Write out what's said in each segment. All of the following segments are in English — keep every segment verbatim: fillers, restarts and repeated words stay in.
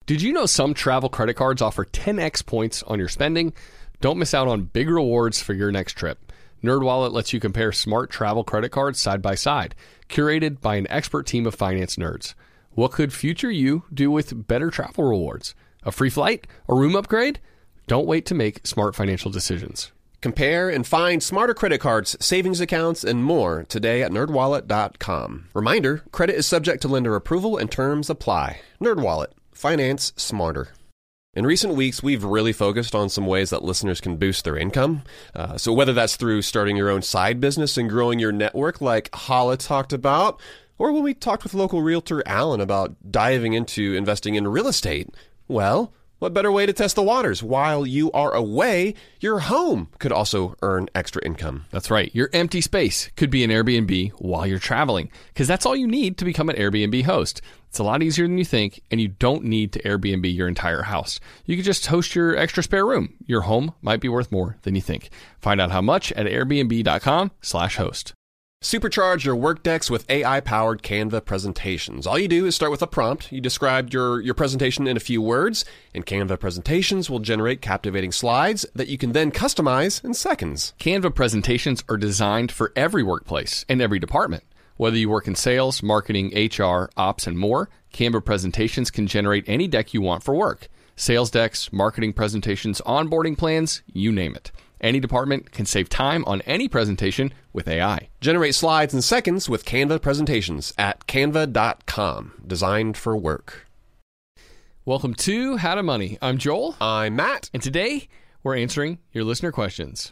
Did you know some travel credit cards offer ten x points on your spending? Don't miss out on big rewards for your next trip. NerdWallet lets you compare smart travel credit cards side by side, curated by an expert team of finance nerds. What could future you do with better travel rewards? A free flight? A room upgrade? Don't wait to make smart financial decisions. Compare and find smarter credit cards, savings accounts, and more today at nerd wallet dot com. Reminder, credit is subject to lender approval and terms apply. NerdWallet. Finance smarter. In recent weeks, we've really focused on some ways that listeners can boost their income. Uh, so whether that's through starting your own side business and growing your network like Hala talked about, or when we talked with local realtor Alan about diving into investing in real estate, well, what better way to test the waters? While you are away, your home could also earn extra income. That's right. Your empty space could be an Airbnb while you're traveling, because that's all you need to become an Airbnb host. It's a lot easier than you think, and you don't need to Airbnb your entire house. You could just host your extra spare room. Your home might be worth more than you think. Find out how much at airbnb dot com slash host. Supercharge your work decks with A I-powered Canva presentations. All you do is start with a prompt. You describe your, your presentation in a few words, and Canva presentations will generate captivating slides that you can then customize in seconds. Canva presentations are designed for every workplace and every department. Whether you work in sales, marketing, H R, ops, and more, Canva presentations can generate any deck you want for work. Sales decks, marketing presentations, onboarding plans, you name it. Any department can save time on any presentation with A I. Generate slides in seconds with Canva presentations at canva dot com. Designed for work. Welcome to How to Money. I'm Joel. I'm Matt. And today, we're answering your listener questions.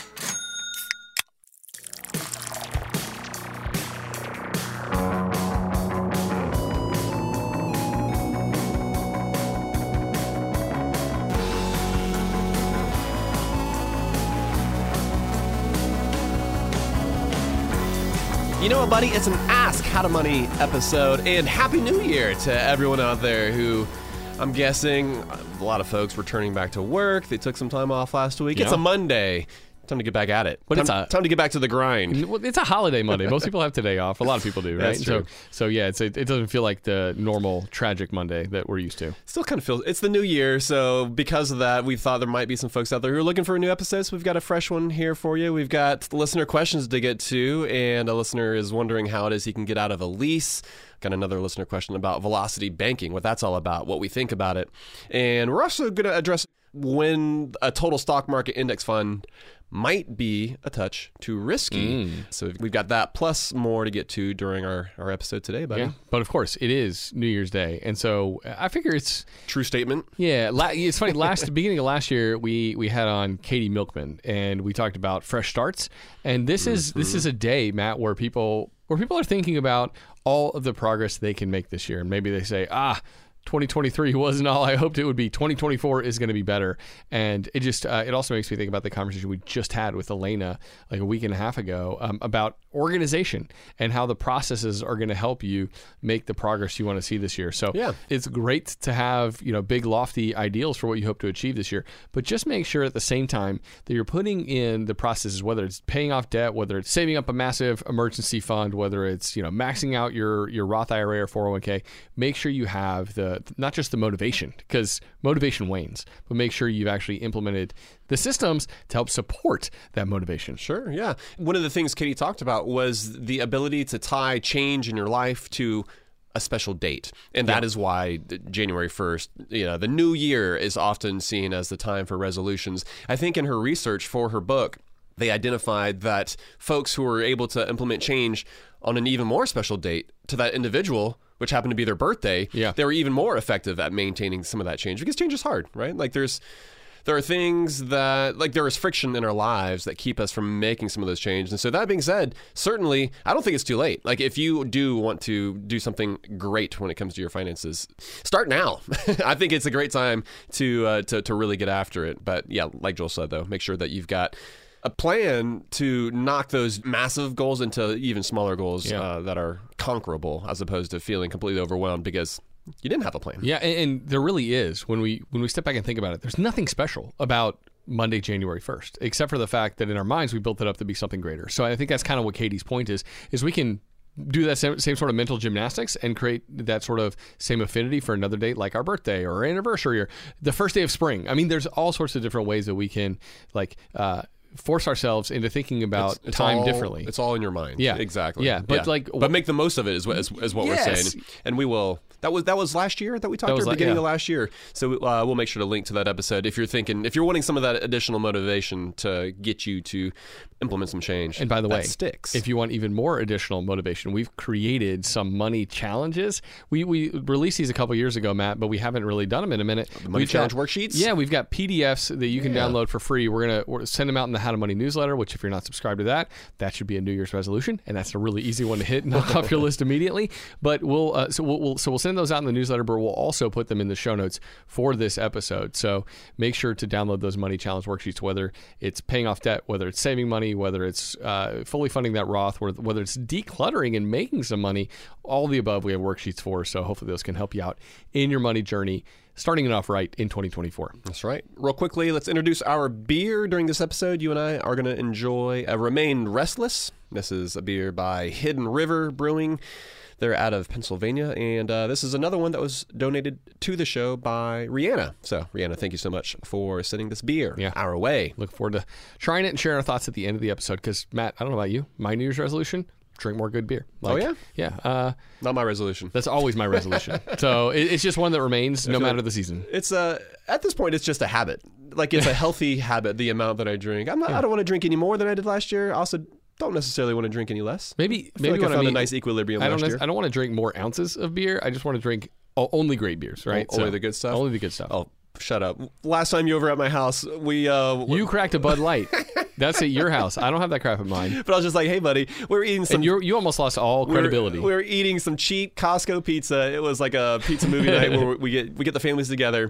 You know what, buddy? It's an Ask How to Money episode, and Happy New Year to everyone out there who, I'm guessing, a lot of folks returning back to work. They took some time off last week. Yeah. It's a Monday. Time to get back at it. But time, it's a, time to get back to the grind. It's a holiday Monday. Most people have today off. A lot of people do, right? That's true. So, so yeah, it's, it, it doesn't feel like the normal tragic Monday that we're used to. Still kind of feels, it's the new year, so because of that, we thought there might be some folks out there who are looking for a new episode, so we've got a fresh one here for you. We've got listener questions to get to, and a listener is wondering how it is he can get out of a lease. Got another listener question about velocity banking, what that's all about, what we think about it. And we're also going to address when a total stock market index fund might be a touch too risky. Mm. So we've got that plus more to get to during our, our episode today, buddy. Yeah, but of course, it is New Year's Day. And so I figure it's... True statement. Yeah. La- it's funny. Last beginning of last year, we, we had on Katie Milkman, and we talked about fresh starts. And this is mm-hmm. this is a day, Matt, where people where people are thinking about all of the progress they can make this year. And maybe they say, ah... twenty twenty-three wasn't all I hoped it would be. twenty twenty-four is going to be better. And it just, uh, it also makes me think about the conversation we just had with Elena like a week and a half ago um, about organization and how the processes are going to help you make the progress you want to see this year. So yeah. It's great to have, you know, big lofty ideals for what you hope to achieve this year, but just make sure at the same time that you're putting in the processes, whether it's paying off debt, whether it's saving up a massive emergency fund, whether it's, you know, maxing out your, your Roth I R A or four oh one k, make sure you have the not just the motivation, because motivation wanes, but make sure you've actually implemented the systems to help support that motivation. Sure, yeah. One of the things Katie talked about was the ability to tie change in your life to a special date. And that yeah. is why January first, you know, the new year is often seen as the time for resolutions. I think in her research for her book, they identified that folks who were able to implement change on an even more special date to that individual, which happened to be their birthday, yeah. they were even more effective at maintaining some of that change, because change is hard, right? Like there's there are things that, like there is friction in our lives that keep us from making some of those changes. And so that being said, certainly, I don't think it's too late. Like if you do want to do something great when it comes to your finances, start now. I think it's a great time to, uh, to, to really get after it. But yeah, like Joel said though, make sure that you've got a plan to knock those massive goals into even smaller goals yeah. uh, that are conquerable, as opposed to feeling completely overwhelmed because you didn't have a plan. Yeah, and, and there really is. When we when we step back and think about it, there's nothing special about Monday, January first, except for the fact that in our minds we built it up to be something greater. So I think that's kind of what Katie's point is, is we can do that same, same sort of mental gymnastics and create that sort of same affinity for another date like our birthday or our anniversary or the first day of spring. I mean, there's all sorts of different ways that we can like uh, force ourselves into thinking about It's, it's time all, differently. It's all in your mind. Yeah. Exactly. Yeah, but like- but make the most of it is what, is, is what Yes. we're saying. And we will. That was that was last year that we talked That at was the la- beginning yeah. of last year. So uh, we'll make sure to link to that episode if you're thinking, if you're wanting some of that additional motivation to get you to implement some change. And by the that way, sticks. if you want even more additional motivation, we've created some money challenges. We we released these a couple years ago, Matt, but we haven't really done them in a minute. The money We've challenge got- worksheets? Yeah, we've got P D Fs that you can Yeah. download for free. We're gonna we're send them out in the How to Money newsletter. Which, if you're not subscribed to that, that should be a New Year's resolution, and that's a really easy one to hit and knock off your list immediately. But we'll uh, so we'll, we'll so we'll send those out in the newsletter, but we'll also put them in the show notes for this episode. So make sure to download those money challenge worksheets, whether it's paying off debt, whether it's saving money, whether it's uh, fully funding that Roth, whether whether it's decluttering and making some money. All the above we have worksheets for. So hopefully those can help you out in your money journey, starting it off right in twenty twenty-four. That's right. Real quickly, let's introduce our beer during this episode. You and I are going to enjoy a Remain Restless. This is a beer by Hidden River Brewing. They're out of Pennsylvania, and uh, this is another one that was donated to the show by Rihanna. So, Rihanna, thank you so much for sending this beer Yeah. our way. Look forward to trying it and sharing our thoughts at the end of the episode. Because Matt, I don't know about you, my New Year's resolution: drink more good beer. Like, Oh, yeah? yeah. Uh, Not my resolution. that's always my resolution. So it, it's just one that remains no feel matter like- the season. It's uh, at this point, it's just a habit. Like, it's a healthy habit, the amount that I drink. I'm not, I don't want to drink any more than I did last year. I also don't necessarily want to drink any less. Maybe I feel maybe like I what I found mean, a nice equilibrium I don't last nec- year. I don't want to drink more ounces of beer. I just want to drink o- only great beers, right? O- only the good stuff? Only the good stuff. Oh, shut up. Last time you were over at my house, we... Uh, You cracked a Bud Light. That's at your house. I don't have that crap at mine. But I was just like, hey, buddy, we were eating some... And you you almost lost all we were- credibility. We were eating some cheap Costco pizza. It was like a pizza movie night where we get we get the families together,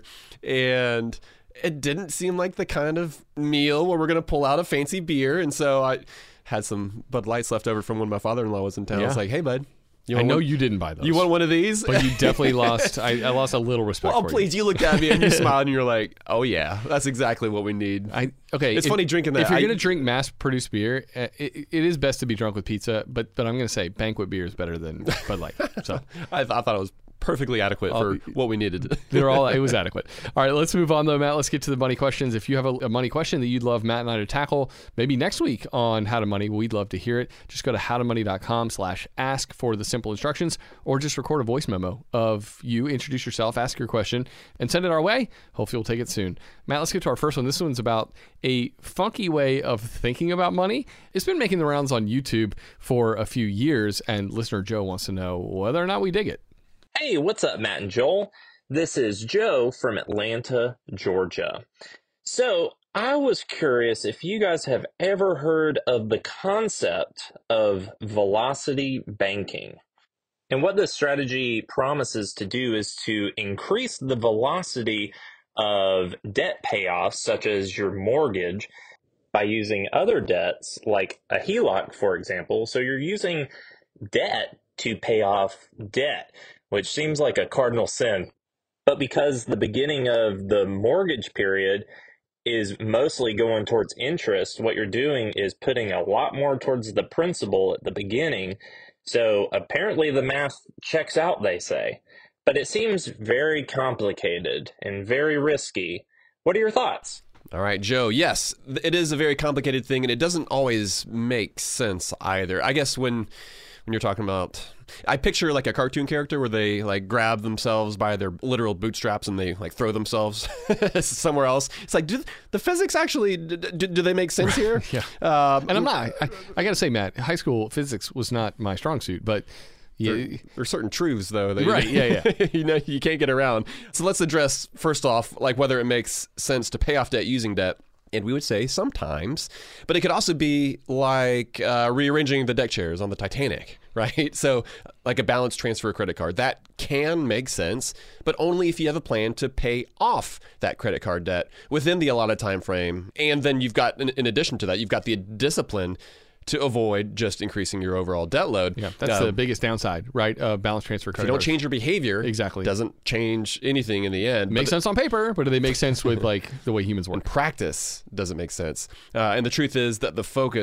and it didn't seem like the kind of meal where we're going to pull out a fancy beer. And so I had some Bud Lights left over from when my father-in-law was in town. I was Yeah. like, hey, bud, you I want know one, you didn't buy those. you want one of these? but you definitely lost. I, I lost a little respect Oh, for please! you. You looked at me and you smiled and you're like, "Oh yeah, that's exactly what we need." I okay. It's if- funny drinking that. If you're I- gonna drink mass-produced beer, uh, it, it is best to be drunk with pizza. But but I'm gonna say banquet beer is better than Bud Light. So I, th- I thought it was perfectly adequate for what we needed. they're all. It was adequate. All right, let's move on though, Matt. Let's get to the money questions. If you have a, a money question that you'd love Matt and I to tackle, maybe next week on How to Money, we'd love to hear it. Just go to howtomoney.com slash ask for the simple instructions, or just record a voice memo of you, introduce yourself, ask your question, and send it our way. Hopefully, we'll take it soon. Matt, let's get to our first one. This one's about a funky way of thinking about money. It's been making the rounds on YouTube for a few years, and listener Joe wants to know whether or not we dig it. Hey, what's up, Matt and Joel? This is Joe from Atlanta, Georgia. So, I was curious if you guys have ever heard of the concept of velocity banking. And what this strategy promises to do is to increase the velocity of debt payoffs, such as your mortgage, by using other debts, like a H E L O C, for example. So you're using debt to pay off debt, which seems like a cardinal sin. But because the beginning of the mortgage period is mostly going towards interest, what you're doing is putting a lot more towards the principal at the beginning. So apparently the math checks out, they say. But it seems very complicated and very risky. What are your thoughts? All right, Joe. Yes, it is a very complicated thing, and it doesn't always make sense either. I guess when when you're talking about, I picture like a cartoon character where they like grab themselves by their literal bootstraps and they like throw themselves somewhere else. It's like, do the physics actually do, do they make sense here? Yeah. Um, And I'm not, I, I got to say, Matt, high school physics was not my strong suit, but yeah, There, there are certain truths, though, that Right, you, yeah, yeah. you know you can't get around. So let's address first off, like whether it makes sense to pay off debt using debt. And we would say sometimes, but it could also be like uh, rearranging the deck chairs on the Titanic, right? So like a balance transfer credit card, that can make sense, but only if you have a plan to pay off that credit card debt within the allotted time frame. And then you've got, in, in addition to that, you've got the discipline to avoid just increasing your overall debt load. yeah, that's Um, the biggest downside, right? Uh, balance transfer If credit you don't cards. change your behavior, Exactly. doesn't change anything in the end. Makes But sense on paper, but do they make sense with like the way humans in work? practice, doesn't make sense. Uh, and the truth is that the focus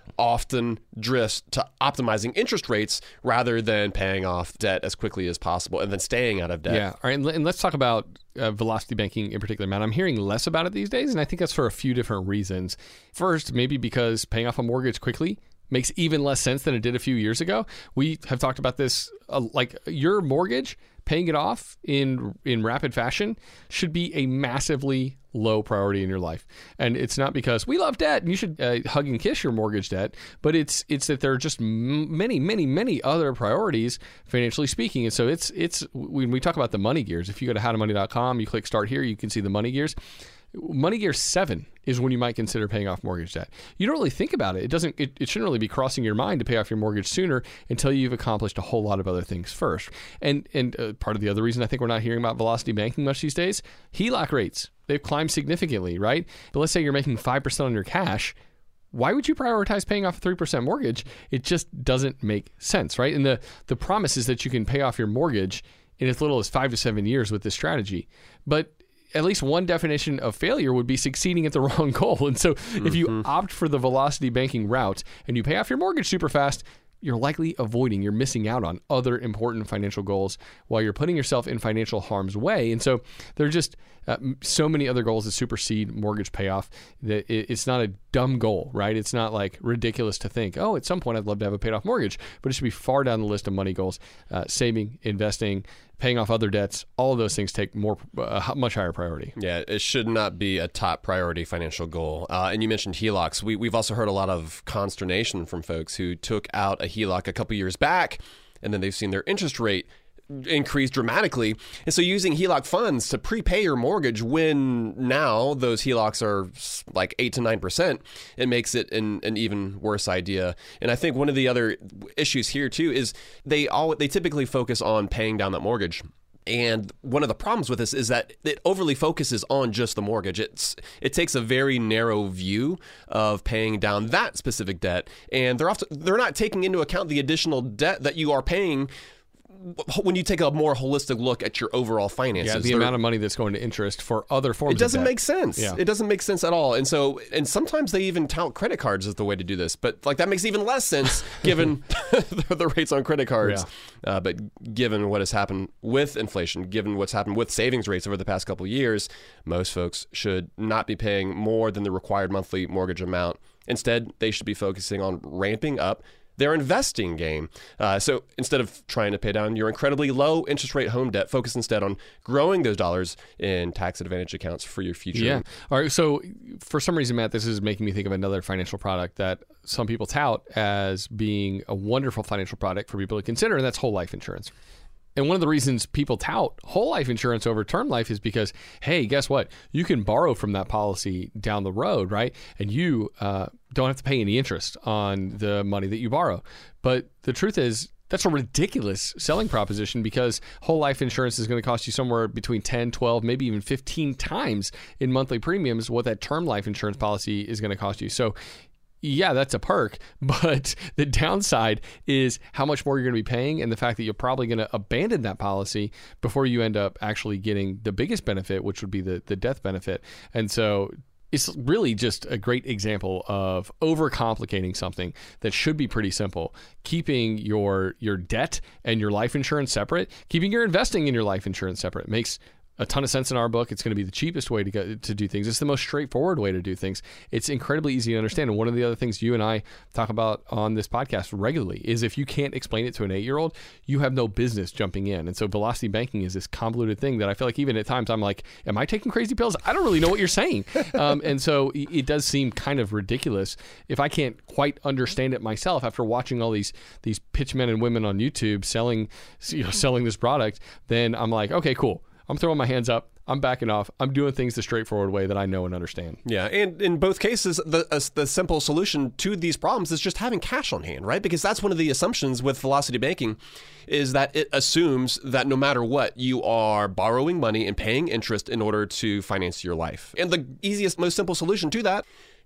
often drifts to optimizing interest rates rather than paying off debt as quickly as possible and then staying out of debt. Yeah. All right. And, and let's talk about uh, velocity banking in particular, Matt. I'm hearing less about it these days, and I think that's for a few different reasons. First, maybe because paying off a mortgage quickly makes even less sense than it did a few years ago. We have talked about this, uh, like your mortgage, paying it off in in rapid fashion should be a massively low priority in your life. And it's not because we love debt and you should uh, hug and kiss your mortgage debt, but it's it's that there are just m- many, many, many other priorities, financially speaking. And so it's it's when we talk about the money gears, if you go to how to money dot com, you click start here, you can see the money gears. Money gear seven is when you might consider paying off mortgage debt. You don't really think about it. It doesn't. It, it shouldn't really be crossing your mind to pay off your mortgage sooner until you've accomplished a whole lot of other things first. And and uh, part of the other reason I think we're not hearing about velocity banking much these days, H E L O C rates, they've climbed significantly, right? But let's say you're making five percent on your cash. Why would you prioritize paying off a three percent mortgage? It just doesn't make sense, right? And the, the promise is that you can pay off your mortgage in as little as five to seven years with this strategy. But at least one definition of failure would be succeeding at the wrong goal. And so mm-hmm. if you opt for the velocity banking route and you pay off your mortgage super fast, you're likely avoiding, you're missing out on other important financial goals while you're putting yourself in financial harm's way. And so there are just uh, so many other goals that supersede mortgage payoff that it, it's not a dumb goal, right? It's not like ridiculous to think, oh, at some point I'd love to have a paid off mortgage, but it should be far down the list of money goals. Uh, saving, investing, paying off other debts, all of those things take more, uh, much higher priority. Yeah, it should not be a top priority financial goal. Uh, and you mentioned H E L O Cs. We, we've also heard a lot of consternation from folks who took out a H E L O C a couple years back, and then they've seen their interest rate increase dramatically. And so using H E L O C funds to prepay your mortgage when now those H E L O Cs are like eight to nine percent, it makes it an, an even worse idea. And I think one of the other issues here too is they all they typically focus on paying down that mortgage. And one of the problems with this is that it overly focuses on just the mortgage. It's it takes a very narrow view of paying down that specific debt, and they're often they're not taking into account the additional debt that you are paying when you take a more holistic look at your overall finances. Yeah, the amount of money that's going to interest for other forms of debt. It doesn't debt. make sense. Yeah. It doesn't make sense at all. And so, and sometimes they even tout credit cards as the way to do this. But like that makes even less sense given the rates on credit cards. Yeah. Uh, but given what has happened with inflation, given what's happened with savings rates over the past couple of years, most folks should not be paying more than the required monthly mortgage amount. Instead, they should be focusing on ramping up their investing game. Uh, so instead of trying to pay down your incredibly low interest rate home debt, focus instead on growing those dollars in tax advantage accounts for your future. Yeah. All right. So for some reason, Matt, this is making me think of another financial product that some people tout as being a wonderful financial product for people to consider, and that's whole life insurance. And one of the reasons people tout whole life insurance over term life is because, hey, guess what? You can borrow from that policy down the road, right? And you uh, don't have to pay any interest on the money that you borrow. But the truth is, that's a ridiculous selling proposition because whole life insurance is going to cost you somewhere between ten, twelve, maybe even fifteen times in monthly premiums what that term life insurance policy is going to cost you. So yeah, that's a perk, but the downside is how much more you're going to be paying and the fact that you're probably going to abandon that policy before you end up actually getting the biggest benefit, which would be the, the death benefit. And so it's really just a great example of overcomplicating something that should be pretty simple. Keeping your your debt and your life insurance separate, keeping your investing in your life insurance separate makes a ton of sense in our book. It's going to be the cheapest way to go, to do things. It's the most straightforward way to do things. It's incredibly easy to understand. And one of the other things you and I talk about on this podcast regularly is if you can't explain it to an eight-year-old, you have no business jumping in. And so velocity banking is this convoluted thing that I feel like even at times I'm like, am I taking crazy pills? I don't really know what you're saying. um, and so it does seem kind of ridiculous if I can't quite understand it myself after watching all these these pitch men and women on YouTube selling, you know, selling this product. Then I'm like, okay, cool. I'm throwing my hands up. I'm backing off. I'm doing things the straightforward way that I know and understand. Yeah, and in both cases, the uh, the simple solution to these problems is just having cash on hand, right? Because that's one of the assumptions with velocity banking is that it assumes that no matter what, you are borrowing money and paying interest in order to finance your life. And the easiest, most simple solution to that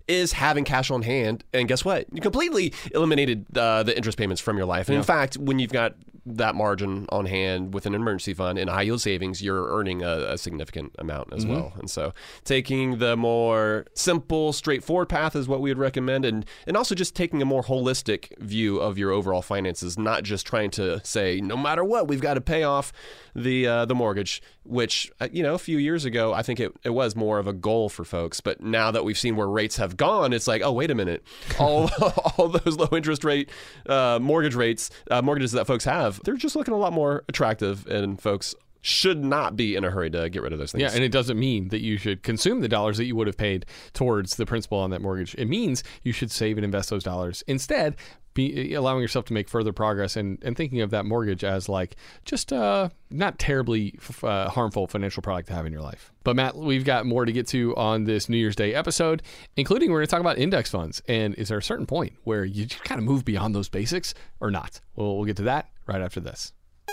is having cash on hand. And guess what? You completely eliminated uh, the interest payments from your life. And yeah. in fact, when you've got that margin on hand with an emergency fund and high yield savings, you're earning a, a significant amount as mm-hmm. well. And so taking the more simple, straightforward path is what we would recommend. And, and also just taking a more holistic view of your overall finances, not just trying to say, no matter what, we've got to pay off the uh, the mortgage, which, you know, a few years ago, I think it, it was more of a goal for folks. But now that we've seen where rates have gone, it's like, oh, wait a minute. All all those low interest rate uh, mortgage rates, uh, mortgages that folks have, they're just looking a lot more attractive, and folks should not be in a hurry to get rid of those things. Yeah, and it doesn't mean that you should consume the dollars that you would have paid towards the principal on that mortgage. It means you should save and invest those dollars. Instead, be allowing yourself to make further progress and, and thinking of that mortgage as like just uh, not terribly uh, harmful financial product to have in your life. But Matt, we've got more to get to on this New Year's Day episode, including we're going to talk about index funds. And is there a certain point where you just kind of move beyond those basics or not? Well, we'll get to that right after this.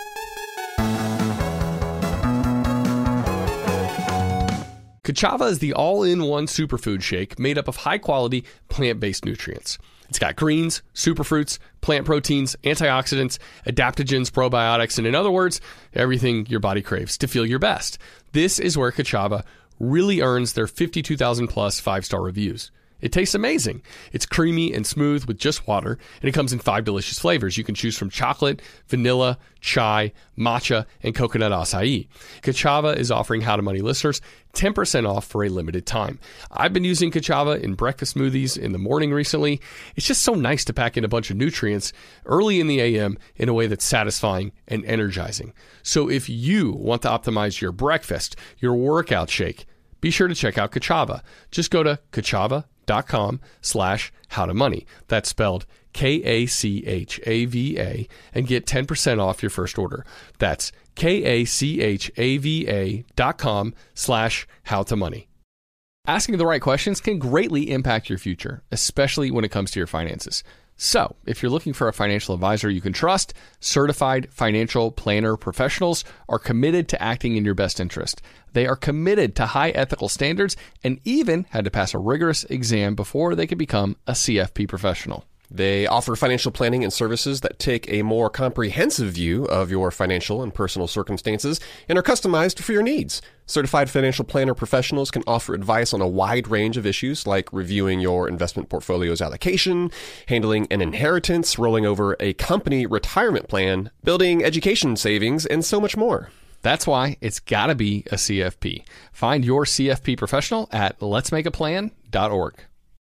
Ka'Chava is the all-in-one superfood shake made up of high-quality plant-based nutrients. It's got greens, superfruits, plant proteins, antioxidants, adaptogens, probiotics, and in other words, everything your body craves to feel your best. This is where Ka'Chava really earns their fifty-two thousand plus five-star reviews. It tastes amazing. It's creamy and smooth with just water, and it comes in five delicious flavors. You can choose from chocolate, vanilla, chai, matcha, and coconut acai. Ka'Chava is offering How to Money listeners ten percent off for a limited time. I've been using Ka'Chava in breakfast smoothies in the morning recently. It's just so nice to pack in a bunch of nutrients early in the A M in a way that's satisfying and energizing. So if you want to optimize your breakfast, your workout shake, be sure to check out Ka'Chava. Just go to Ka'Chava dot com slash how to money. That's spelled K A C H A V A and get ten percent off your first order. That's K A C H A V A dot com slash how to money. Asking the right questions can greatly impact your future, especially when it comes to your finances. So, if you're looking for a financial advisor you can trust, certified financial planner professionals are committed to acting in your best interest. They are committed to high ethical standards and even had to pass a rigorous exam before they could become a C F P professional. They offer financial planning and services that take a more comprehensive view of your financial and personal circumstances and are customized for your needs. Certified financial planner professionals can offer advice on a wide range of issues like reviewing your investment portfolio's allocation, handling an inheritance, rolling over a company retirement plan, building education savings, and so much more. That's why it's got to be a C F P. Find your C F P professional at lets make a plan dot org.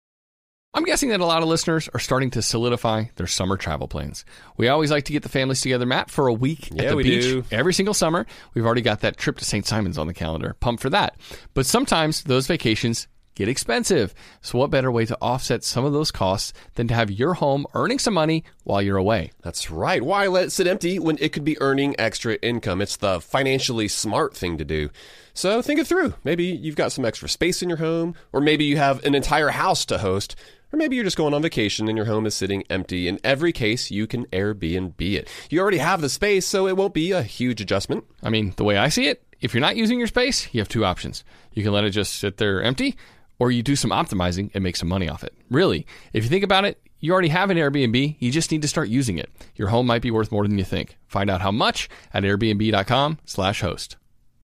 I'm guessing that a lot of listeners are starting to solidify their summer travel plans. We always like to get the families together, Matt, for a week yeah, at the we beach do. Every single summer. We've already got that trip to Saint Simons on the calendar. Pumped for that. But sometimes those vacations get expensive. So what better way to offset some of those costs than to have your home earning some money while you're away? That's right. Why let it sit empty when it could be earning extra income? It's the financially smart thing to do. So think it through. Maybe you've got some extra space in your home, or maybe you have an entire house to host. Or maybe you're just going on vacation and your home is sitting empty. In every case, you can Airbnb it. You already have the space, so it won't be a huge adjustment. I mean, the way I see it, if you're not using your space, you have two options. You can let it just sit there empty, or you do some optimizing and make some money off it. Really, if you think about it, you already have an Airbnb. You just need to start using it. Your home might be worth more than you think. Find out how much at airbnb dot com slash host.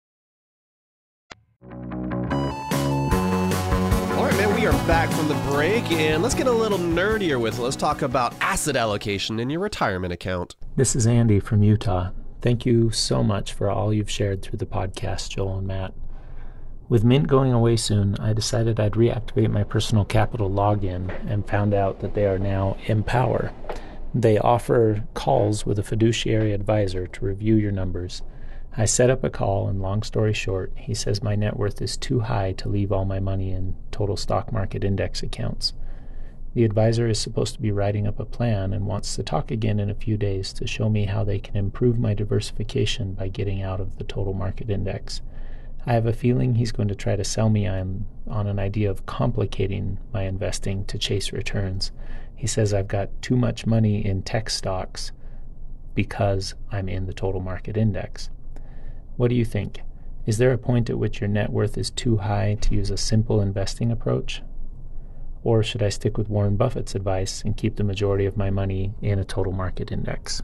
All right, man, we are back from the break, and let's get a little nerdier with it. Let's talk about asset allocation in your retirement account. This is Andy from Utah. Thank you so much for all you've shared through the podcast, Joel and Matt. With Mint going away soon, I decided I'd reactivate my Personal Capital login and found out that they are now Empower. They offer calls with a fiduciary advisor to review your numbers. I set up a call, and long story short, he says my net worth is too high to leave all my money in total stock market index accounts. The advisor is supposed to be writing up a plan and wants to talk again in a few days to show me how they can improve my diversification by getting out of the total market index. I have a feeling he's going to try to sell me on, on an idea of complicating my investing to chase returns. He says I've got too much money in tech stocks because I'm in the total market index. What do you think? Is there a point at which your net worth is too high to use a simple investing approach? Or should I stick with Warren Buffett's advice and keep the majority of my money in a total market index?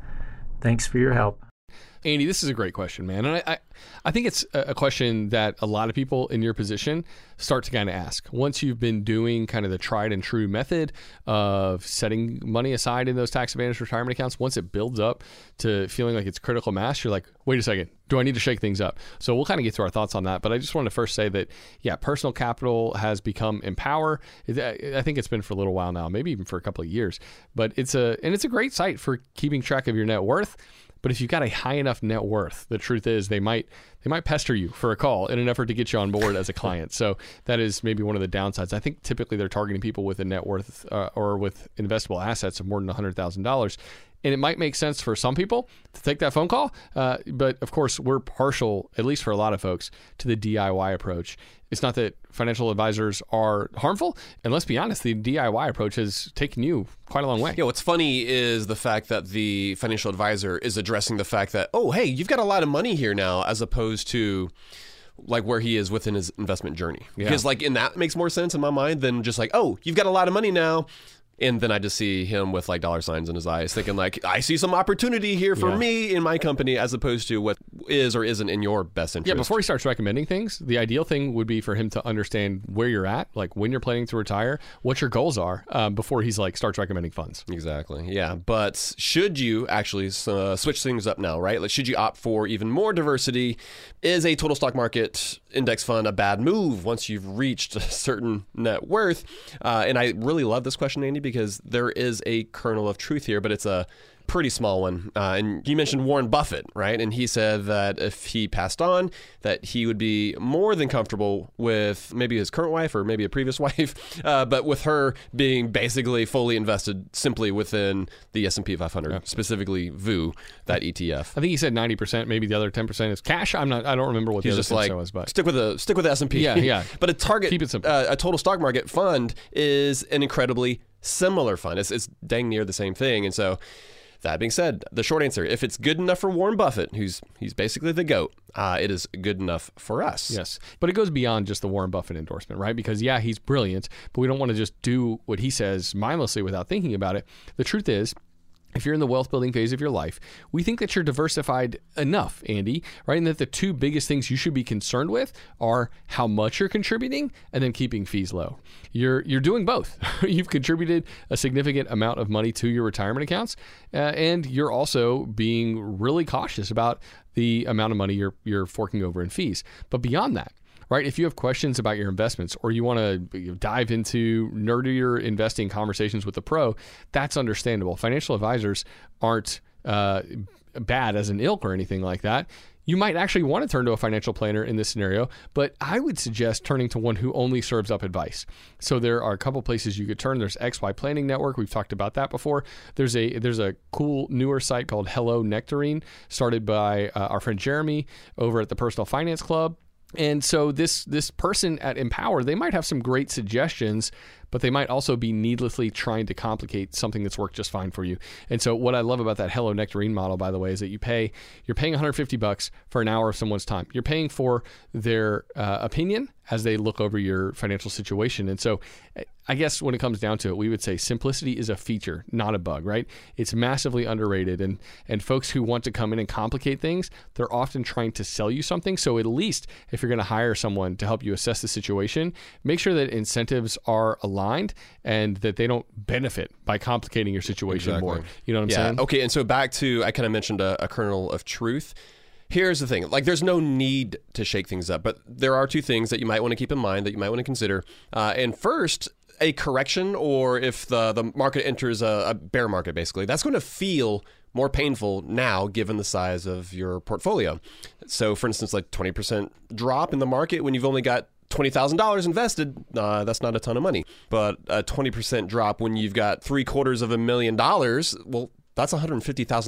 Thanks for your help. Andy, this is a great question, man. And I, I, I think it's a question that a lot of people in your position start to kind of ask. Once you've been doing kind of the tried and true method of setting money aside in those tax advantage retirement accounts, once it builds up to feeling like it's critical mass, you're like, wait a second, do I need to shake things up? So we'll kind of get to our thoughts on that. But I just want to first say that, yeah, personal capital has become Empower. I think it's been for a little while now, maybe even for a couple of years. But it's a, and it's a great site for keeping track of your net worth. But if you've got a high enough net worth, the truth is they might they might pester you for a call in an effort to get you on board as a client. So that is maybe one of the downsides. I think typically they're targeting people with a net worth uh, or with investable assets of more than one hundred thousand dollars. And it might make sense for some people to take that phone call. Uh, but of course, we're partial, at least for a lot of folks, to the D I Y approach. It's not that financial advisors are harmful. And let's be honest, the D I Y approach has taken you quite a long way. Yeah, what's funny is the fact that the financial advisor is addressing the fact that, oh, hey, you've got a lot of money here now, as opposed to like where he is within his investment journey. Yeah. Because like in that makes more sense in my mind than just like, oh, you've got a lot of money now. And then I just see him with like dollar signs in his eyes thinking like, I see some opportunity here for yeah. me in my company, as opposed to what is or isn't in your best interest. Yeah, before he starts recommending things, the ideal thing would be for him to understand where you're at, like when you're planning to retire, what your goals are, um, before he's like starts recommending funds. Exactly. Yeah. But should you actually uh, switch things up now, right? Like, should you opt for even more diversity? Is a total stock market index fund a bad move once you've reached a certain net worth? Uh, and I really love this question, Andy, because there is a kernel of truth here, but it's a pretty small one. Uh, and you mentioned Warren Buffett, right? And he said that if he passed on, that he would be more than comfortable with maybe his current wife or maybe a previous wife, uh, but with her being basically fully invested simply within the S and P five hundred, yeah. specifically V U, that E T F. I think he said ninety percent, maybe the other ten percent is cash. I'm not, I don't remember what He's the other just like, was, but stick with the stick with the S and P. Yeah, yeah. But a target, Keep it simple. Uh, a total stock market fund is an incredibly similar fund. It's, it's dang near the same thing. And so that being said, the short answer, if it's good enough for Warren Buffett, who's he's basically the GOAT, uh, it is good enough for us. Yes. But it goes beyond just the Warren Buffett endorsement, right? Because, yeah, he's brilliant, but we don't want to just do what he says mindlessly without thinking about it. The truth is, if you're in the wealth building phase of your life, we think that you're diversified enough, Andy, right? And that the two biggest things you should be concerned with are how much you're contributing and then keeping fees low. You're you're doing both. You've contributed a significant amount of money to your retirement accounts, uh, and you're also being really cautious about the amount of money you're you're forking over in fees. But beyond that, right? If you have questions about your investments or you want to dive into nerdier investing conversations with a pro, that's understandable. Financial advisors aren't uh, bad as an ilk or anything like that. You might actually want to turn to a financial planner in this scenario, but I would suggest turning to one who only serves up advice. So there are a couple places you could turn. There's X Y Planning Network. We've talked about that before. There's a there's a cool newer site called Hello Nectarine, started by uh, our friend Jeremy over at the Personal Finance Club. And so this this person at Empower, they might have some great suggestions, but they might also be needlessly trying to complicate something that's worked just fine for you. And so what I love about that Hello Nectarine model, by the way, is that you pay, you're paying one hundred fifty bucks for an hour of someone's time. You're paying for their uh, opinion as they look over your financial situation. And so I guess when it comes down to it, we would say simplicity is a feature, not a bug, right? It's massively underrated. And and folks who want to come in and complicate things, they're often trying to sell you something. So at least if you're going to hire someone to help you assess the situation, make sure that incentives are aligned and that they don't benefit by complicating your situation exactly. more. You know what I'm yeah. saying? Okay, and so back to, I kind of mentioned a, a kernel of truth. Here's the thing, like there's no need to shake things up, but there are two things that you might want to keep in mind that you might want to consider. Uh, and first, a correction, or if the, the market enters a, a bear market, basically, that's going to feel more painful now given the size of your portfolio. So for instance, like twenty percent drop in the market when you've only got twenty thousand dollars invested, uh, that's not a ton of money. But a twenty percent drop when you've got three quarters of a million dollars, well, that's a one hundred fifty thousand dollars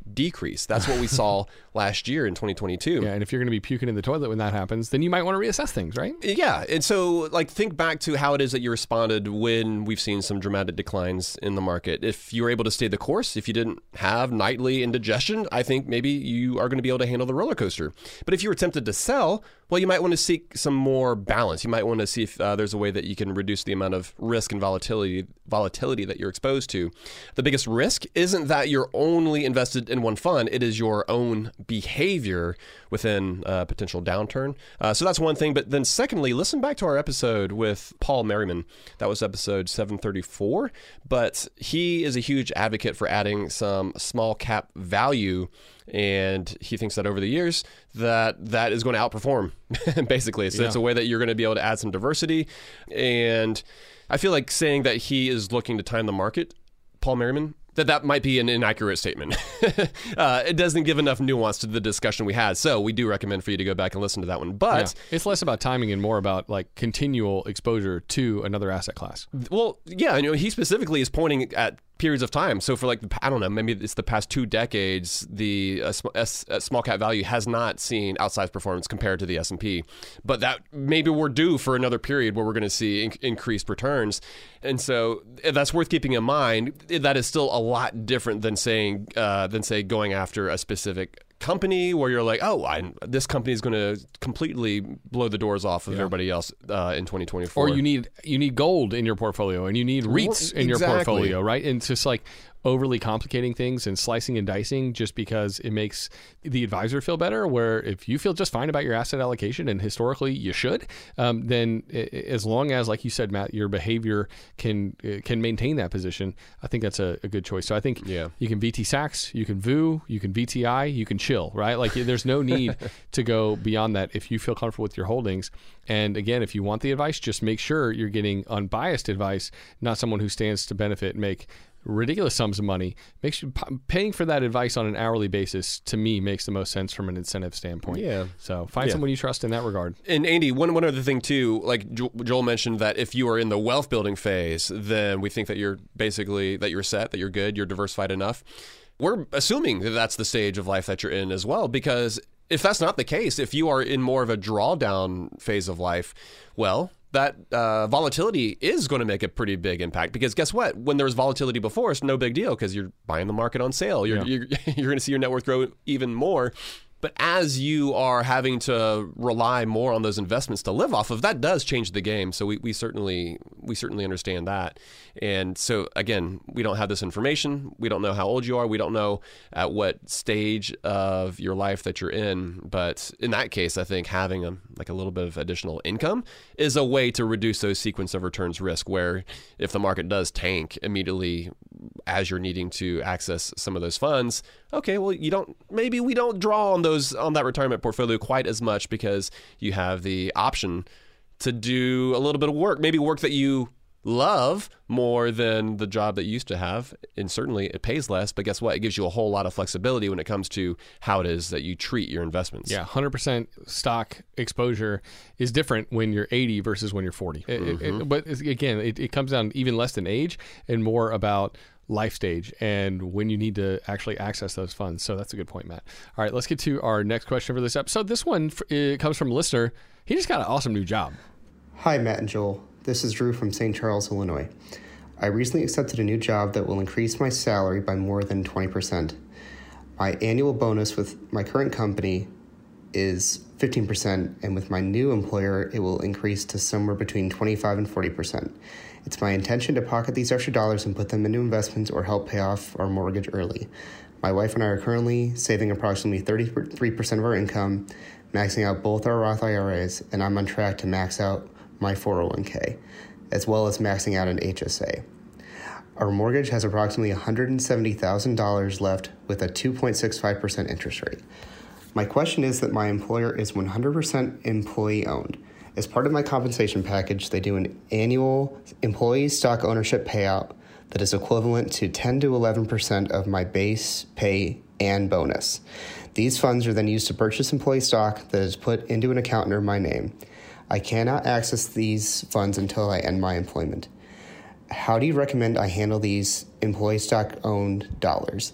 decrease. That's what we saw last year in twenty twenty-two. Yeah, and if you're going to be puking in the toilet when that happens, then you might want to reassess things, right? Yeah, and so like think back to how it is that you responded when we've seen some dramatic declines in the market. If you were able to stay the course, if you didn't have nightly indigestion, I think maybe you are going to be able to handle the roller coaster. But if you were tempted to sell, well, you might want to seek some more balance. You might want to see if uh, there's a way that you can reduce the amount of risk and volatility volatility that you're exposed to. The biggest risk isn't that you're only invested in one fund. It is your own behavior within a potential downturn. Uh, so that's one thing. But then secondly, listen back to our episode with Paul Merriman. That was episode seven thirty-four. But he is a huge advocate for adding some small cap value. And he thinks that over the years that that is going to outperform, basically. So yeah. It's a way that you're going to be able to add some diversity. And I feel like saying that he is looking to time the market, Paul Merriman, that that might be an inaccurate statement. uh, it doesn't give enough nuance to the discussion we had. So we do recommend for you to go back and listen to that one. But yeah. It's less about timing and more about like continual exposure to another asset class. Well, yeah, you know, he specifically is pointing at periods of time. So for like, I don't know, maybe it's the past two decades, the uh, sm- S- uh, small cap value has not seen outsized performance compared to the S and P. But that maybe we're due for another period where we're going to see in- increased returns. And so that's worth keeping in mind. That is still a lot different than saying, uh, than say going after a specific company where you're like, oh, I, this company is going to completely blow the doors off of yeah. everybody else uh, in twenty twenty-four. Or you need you need gold in your portfolio, and you need REITs well, in exactly. your portfolio, right? And it's just like overly complicating things and slicing and dicing just because it makes the advisor feel better, where if you feel just fine about your asset allocation, and historically you should, um, then as long as, like you said, Matt, your behavior can can maintain that position, I think that's a, a good choice. So I think yeah. you can V T Sachs, you can V U, you can V T I, you can chill, right? Like there's no need to go beyond that if you feel comfortable with your holdings. And again, if you want the advice, just make sure you're getting unbiased advice, not someone who stands to benefit and make ridiculous sums of money. Makes you paying for that advice on an hourly basis, to me, makes the most sense from an incentive standpoint. Yeah. So find yeah. someone you trust in that regard. And Andy, one one other thing too, like Joel mentioned that if you are in the wealth building phase, then we think that you're basically that you're set, that you're good, you're diversified enough. We're assuming that that's the stage of life that you're in as well, because if that's not the case, if you are in more of a drawdown phase of life, well, that uh, volatility is going to make a pretty big impact, because guess what? When there was volatility before, it's no big deal because you're buying the market on sale. You're, yeah. you're, you're going to see your net worth grow even more. But as you are having to rely more on those investments to live off of, that does change the game. So we, we certainly we certainly understand that. And so, again, we don't have this information. We don't know how old you are. We don't know at what stage of your life that you're in. But in that case, I think having a, like a little bit of additional income is a way to reduce those sequence of returns risk, where if the market does tank immediately as you're needing to access some of those funds, okay, well, you don't, maybe we don't draw on those on that retirement portfolio quite as much, because you have the option to do a little bit of work, maybe work that you love more than the job that you used to have. And certainly it pays less, but guess what? It gives you a whole lot of flexibility when it comes to how it is that you treat your investments. Yeah, one hundred percent stock exposure is different when you're eighty versus when you're forty. Mm-hmm. It, it, but again, it, it comes down even less than age and more about life stage and when you need to actually access those funds. So that's a good point, Matt. All right, let's get to our next question for this episode. This one it comes from a listener. He just got an awesome new job. Hi, Matt and Joel. This is Drew from Saint Charles, Illinois. I recently accepted a new job that will increase my salary by more than twenty percent. My annual bonus with my current company is fifteen percent, and with my new employer, it will increase to somewhere between twenty-five and forty percent. It's my intention to pocket these extra dollars and put them into investments or help pay off our mortgage early. My wife and I are currently saving approximately thirty-three percent of our income, maxing out both our Roth I R As, and I'm on track to max out my four oh one k, as well as maxing out an H S A. Our mortgage has approximately one hundred seventy thousand dollars left with a two point six five percent interest rate. My question is that my employer is one hundred percent employee-owned. As part of my compensation package, they do an annual employee stock ownership payout that is equivalent to ten to eleven percent of my base pay and bonus. These funds are then used to purchase employee stock that is put into an account under my name. I cannot access these funds until I end my employment. How do you recommend I handle these employee stock-owned dollars?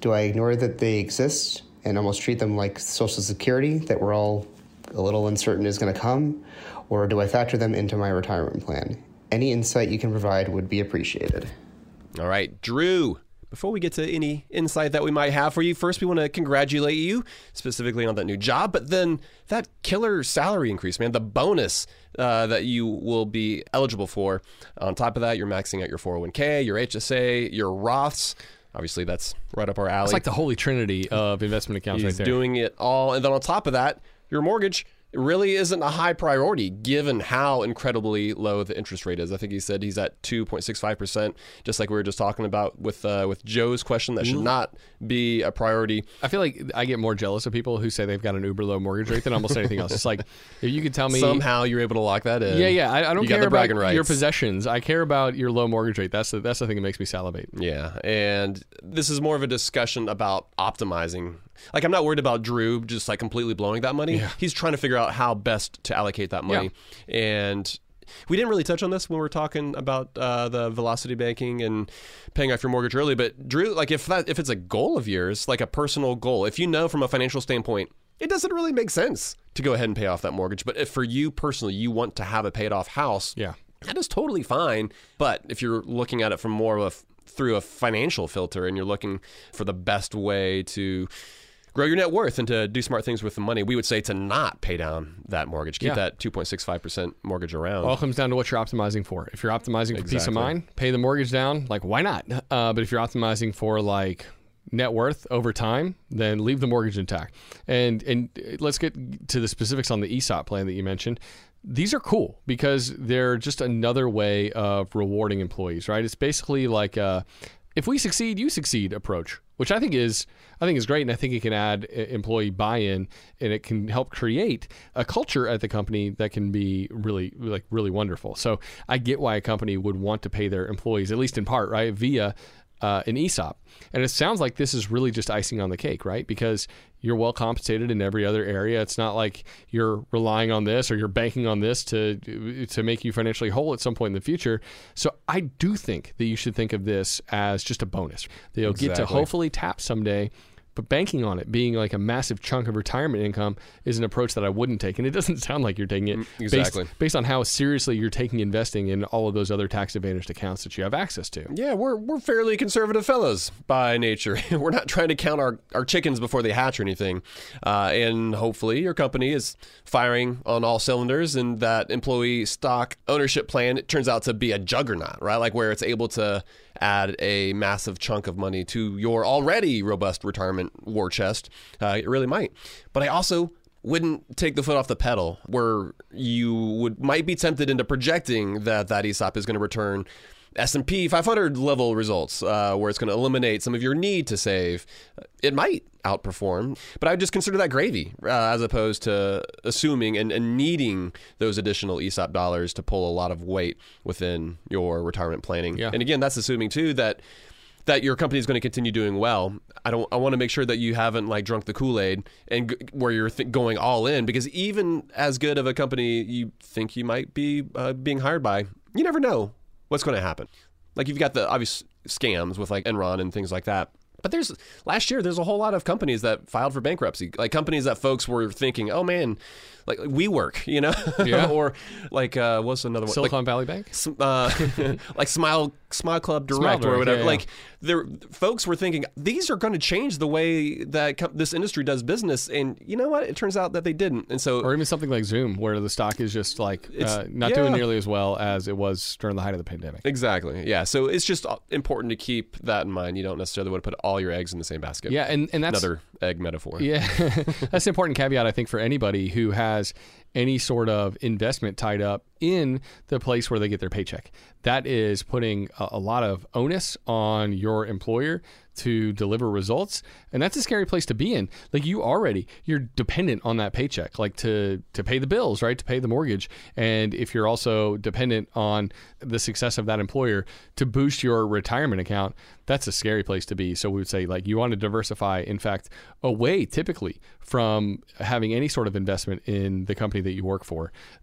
Do I ignore that they exist and almost treat them like Social Security that we're all a little uncertain is going to come? Or do I factor them into my retirement plan? Any insight you can provide would be appreciated. All right, Drew, before we get to any insight that we might have for you, first we want to congratulate you specifically on that new job, but then that killer salary increase, man, the bonus uh, that you will be eligible for. On top of that, you're maxing out your four oh one k, your H S A, your Roths. Obviously, that's right up our alley. It's like the holy trinity of investment accounts He's right there. doing it all. And then on top of that, your mortgage really isn't a high priority given how incredibly low the interest rate is. I think he said he's at two point six five percent, just like we were just talking about with uh, with Joe's question. That should not be a priority. I feel like I get more jealous of people who say they've got an uber low mortgage rate than almost anything else. It's like, if you could tell me... Somehow you're able to lock that in. Yeah, yeah. I, I don't you care got the about bragging rights. your possessions. I care about your low mortgage rate. That's the, that's the thing that makes me salivate. Yeah, and this is more of a discussion about optimizing. Like, I'm not worried about Drew just like completely blowing that money. Yeah. He's trying to figure out how best to allocate that money. Yeah. And we didn't really touch on this when we were talking about uh, the velocity banking and paying off your mortgage early. But Drew, like if that if it's a goal of yours, like a personal goal, if you know from a financial standpoint, it doesn't really make sense to go ahead and pay off that mortgage. But if for you personally, you want to have a paid off house, yeah, that is totally fine. But if you're looking at it from more of a through a financial filter and you're looking for the best way to grow your net worth and to do smart things with the money, we would say to not pay down that mortgage. Keep yeah. that two point six five percent mortgage around. All comes down to what you're optimizing for. If you're optimizing for Exactly. peace of mind, pay the mortgage down. Like, why not? Uh, but if you're optimizing for like net worth over time, then leave the mortgage intact. And and let's get to the specifics on the E S O P plan that you mentioned. These are cool because they're just another way of rewarding employees, right? It's basically like a, if we succeed, you succeed approach, which I think is I think is great, and I think it can add employee buy-in, and it can help create a culture at the company that can be really like really wonderful. So I get why a company would want to pay their employees, at least in part, right, via uh, an E S O P. And it sounds like this is really just icing on the cake, right? Because you're well compensated in every other area. It's not like you're relying on this or you're banking on this to to make you financially whole at some point in the future. So I do think that you should think of this as just a bonus that you'll Exactly. get to hopefully tap someday. But banking on it being like a massive chunk of retirement income is an approach that I wouldn't take. And it doesn't sound like you're taking it Exactly. based, based on how seriously you're taking investing in all of those other tax-advantaged accounts that you have access to. Yeah, we're we're fairly conservative fellows by nature. We're not trying to count our, our chickens before they hatch or anything. Uh, and hopefully your company is firing on all cylinders and that employee stock ownership plan it turns out to be a juggernaut, right? Like where it's able to add a massive chunk of money to your already robust retirement war chest. Uh, it really might. But I also wouldn't take the foot off the pedal where you would might be tempted into projecting that that E S O P is going to return S and P five hundred level results uh, where it's going to eliminate some of your need to save. It might outperform, but I would just consider that gravy uh, as opposed to assuming and, and needing those additional E S O P dollars to pull a lot of weight within your retirement planning. Yeah. And again, that's assuming too that that your company is going to continue doing well. I don't. I want to make sure that you haven't like drunk the Kool-Aid and g- where you're th- going all in, because even as good of a company you think you might be uh, being hired by, you never know what's going to happen. Like you've got the obvious scams with like Enron and things like that. But there's last year, there's a whole lot of companies that filed for bankruptcy, like companies that folks were thinking, oh man, like WeWork, you know, Yeah. or like uh, what's another one? Silicon like, Valley Bank? uh, like Smile Smile Club Direct Smile or whatever. Direct, yeah, yeah. Like there, folks were thinking these are going to change the way that co- this industry does business, and you know what? It turns out that they didn't. And so, Or even something like Zoom, where the stock is just like uh, not yeah. doing nearly as well as it was during the height of the pandemic. exactly, yeah. So it's just important to keep that in mind. You don't necessarily want to put all your eggs in the same basket. Yeah, and, and that's Another egg metaphor. Yeah, that's an important caveat, I think, for anybody who has any sort of investment tied up in the place where they get their paycheck. That is putting a, a lot of onus on your employer to deliver results, and that's a scary place to be in. Like you already, you're dependent on that paycheck, like to to pay the bills, right? To pay the mortgage, and if you're also dependent on the success of that employer to boost your retirement account, that's a scary place to be. So we would say, like, you want to diversify, in fact, away typically from having any sort of investment in the company that you work for.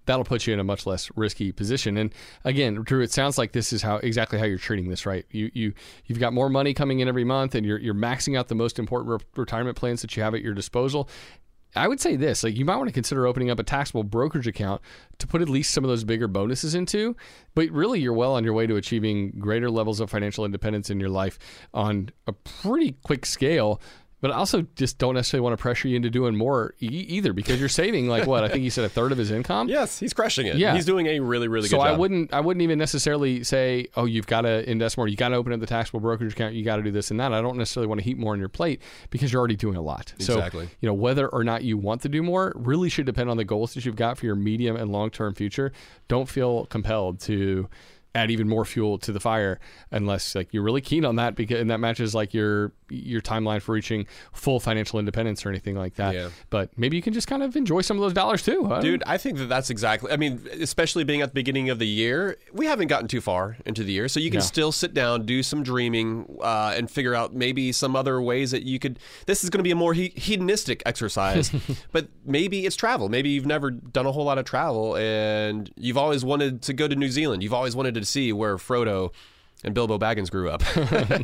that'll put you in a much less risky position. And again, Drew, it sounds like this is how exactly how you're treating this, right? You you you've got more money coming in every month, and you're you're maxing out the most important re- retirement plans that you have at your disposal. I would say this, like you might want to consider opening up a taxable brokerage account to put at least some of those bigger bonuses into, but really you're well on your way to achieving greater levels of financial independence in your life on a pretty quick scale. But I also just don't necessarily want to pressure you into doing more e- either, because you're saving like what? I think you said a third of his income. Yes, he's crushing it. Yeah. He's doing a really, really so good job. I wouldn't I wouldn't even necessarily say, oh, you've got to invest more. You got to open up the taxable brokerage account. You got to do this and that. I don't necessarily want to heap more on your plate because you're already doing a lot. Exactly. So, you know, whether or not you want to do more really should depend on the goals that you've got for your medium and long-term future. Don't feel compelled to add even more fuel to the fire unless like you're really keen on that, because and that matches like your your timeline for reaching full financial independence or anything like that. Yeah. But maybe you can just kind of enjoy some of those dollars too. Huh? Dude, I think that that's exactly, I mean, especially being at the beginning of the year, we haven't gotten too far into the year, so you can Yeah. still sit down, do some dreaming, uh, and figure out maybe some other ways that you could, this is going to be a more he- hedonistic exercise, but maybe it's travel. Maybe you've never done a whole lot of travel and you've always wanted to go to New Zealand. You've always wanted to see where Frodo and Bilbo Baggins grew up.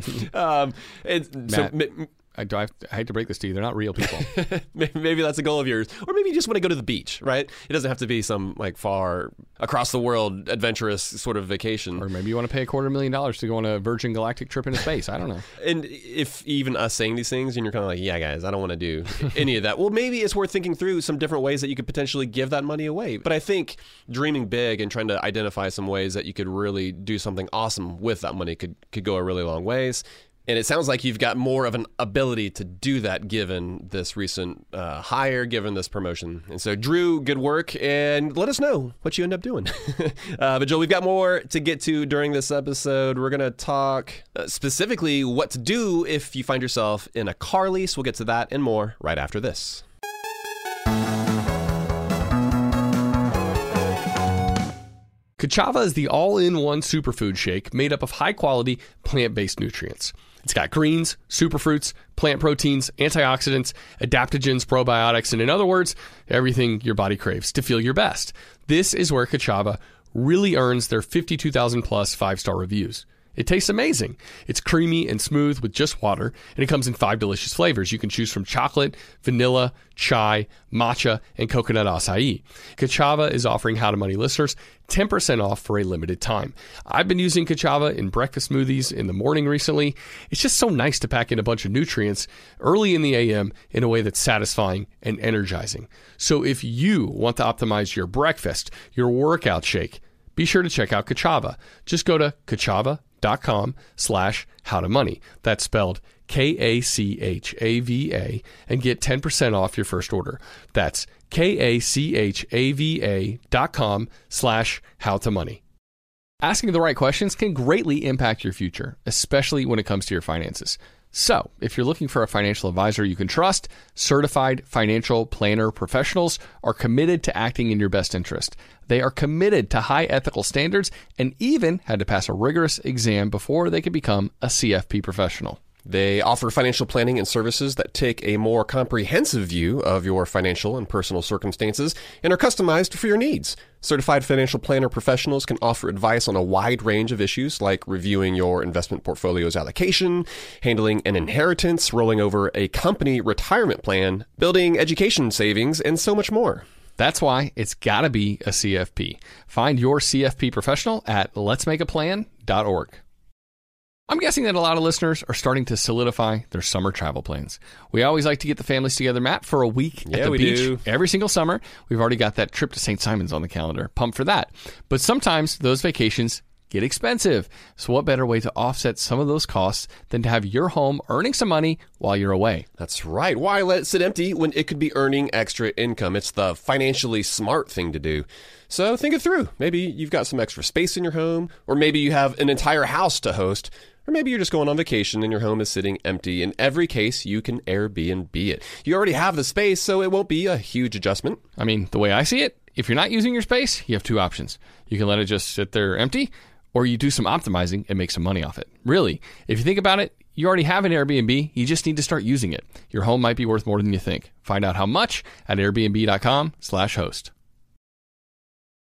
um, and so, Matt, I, do I, have to- I hate to break this to you. They're not real people. maybe that's a goal of yours, or maybe you just want to go to the beach, right? It doesn't have to be some like far across the world adventurous sort of vacation. Or maybe you want to pay a quarter million dollars to go on a Virgin Galactic trip into space. I don't know. And if even us saying these things and you're kind of like, yeah, guys, I don't want to do any of that. Well, maybe it's worth thinking through some different ways that you could potentially give that money away. But I think dreaming big and trying to identify some ways that you could really do something awesome with that money could, could go a really long ways. And it sounds like you've got more of an ability to do that given this recent uh, hire, given this promotion. And so, Drew, good work, and let us know what you end up doing. uh, but, Joel, we've got more to get to during this episode. We're going to talk uh, specifically what to do if you find yourself in a car lease. We'll get to that and more right after this. Ka'Chava is the all-in-one superfood shake made up of high-quality plant-based nutrients. It's got greens, superfruits, plant proteins, antioxidants, adaptogens, probiotics, and in other words, everything your body craves to feel your best. This is where Ka'Chava really earns their fifty-two thousand plus five-star reviews. It tastes amazing. It's creamy and smooth with just water, and it comes in five delicious flavors. You can choose from chocolate, vanilla, chai, matcha, and coconut acai. Ka'Chava is offering How to Money listeners ten percent off for a limited time. I've been using Ka'Chava in breakfast smoothies in the morning recently. It's just so nice to pack in a bunch of nutrients early in the A M in a way that's satisfying and energizing. So if you want to optimize your breakfast, your workout shake, be sure to check out Ka'Chava. Just go to Ka'Chava dot com slash how to money. That's spelled K A C H A V A and get ten percent off your first order. That's K A C H A V A dot com slash how to money. Asking the right questions can greatly impact your future, especially when it comes to your finances. So, if you're looking for a financial advisor you can trust, certified financial planner professionals are committed to acting in your best interest. They are committed to high ethical standards and even had to pass a rigorous exam before they could become a C F P professional. They offer financial planning and services that take a more comprehensive view of your financial and personal circumstances and are customized for your needs. Certified financial planner professionals can offer advice on a wide range of issues like reviewing your investment portfolio's allocation, handling an inheritance, rolling over a company retirement plan, building education savings, and so much more. That's why it's got to be a C F P. Find your C F P professional at lets make a plan dot org. I'm guessing that a lot of listeners are starting to solidify their summer travel plans. We always like to get the families together, Matt, for a week Yeah, at the we beach do. every single summer. We've already got that trip to Saint Simons on the calendar. Pumped for that. But sometimes those vacations get expensive. So what better way to offset some of those costs than to have your home earning some money while you're away? That's right. Why let it sit empty when it could be earning extra income? It's the financially smart thing to do. So think it through. Maybe you've got some extra space in your home, or maybe you have an entire house to host, or maybe you're just going on vacation and your home is sitting empty. In every case, you can Airbnb it. You already have the space, so it won't be a huge adjustment. I mean, the way I see it, if you're not using your space, you have two options. You can let it just sit there empty, or you do some optimizing and make some money off it. Really, if you think about it, you already have an Airbnb. You just need to start using it. Your home might be worth more than you think. Find out how much at airbnb dot com slash host.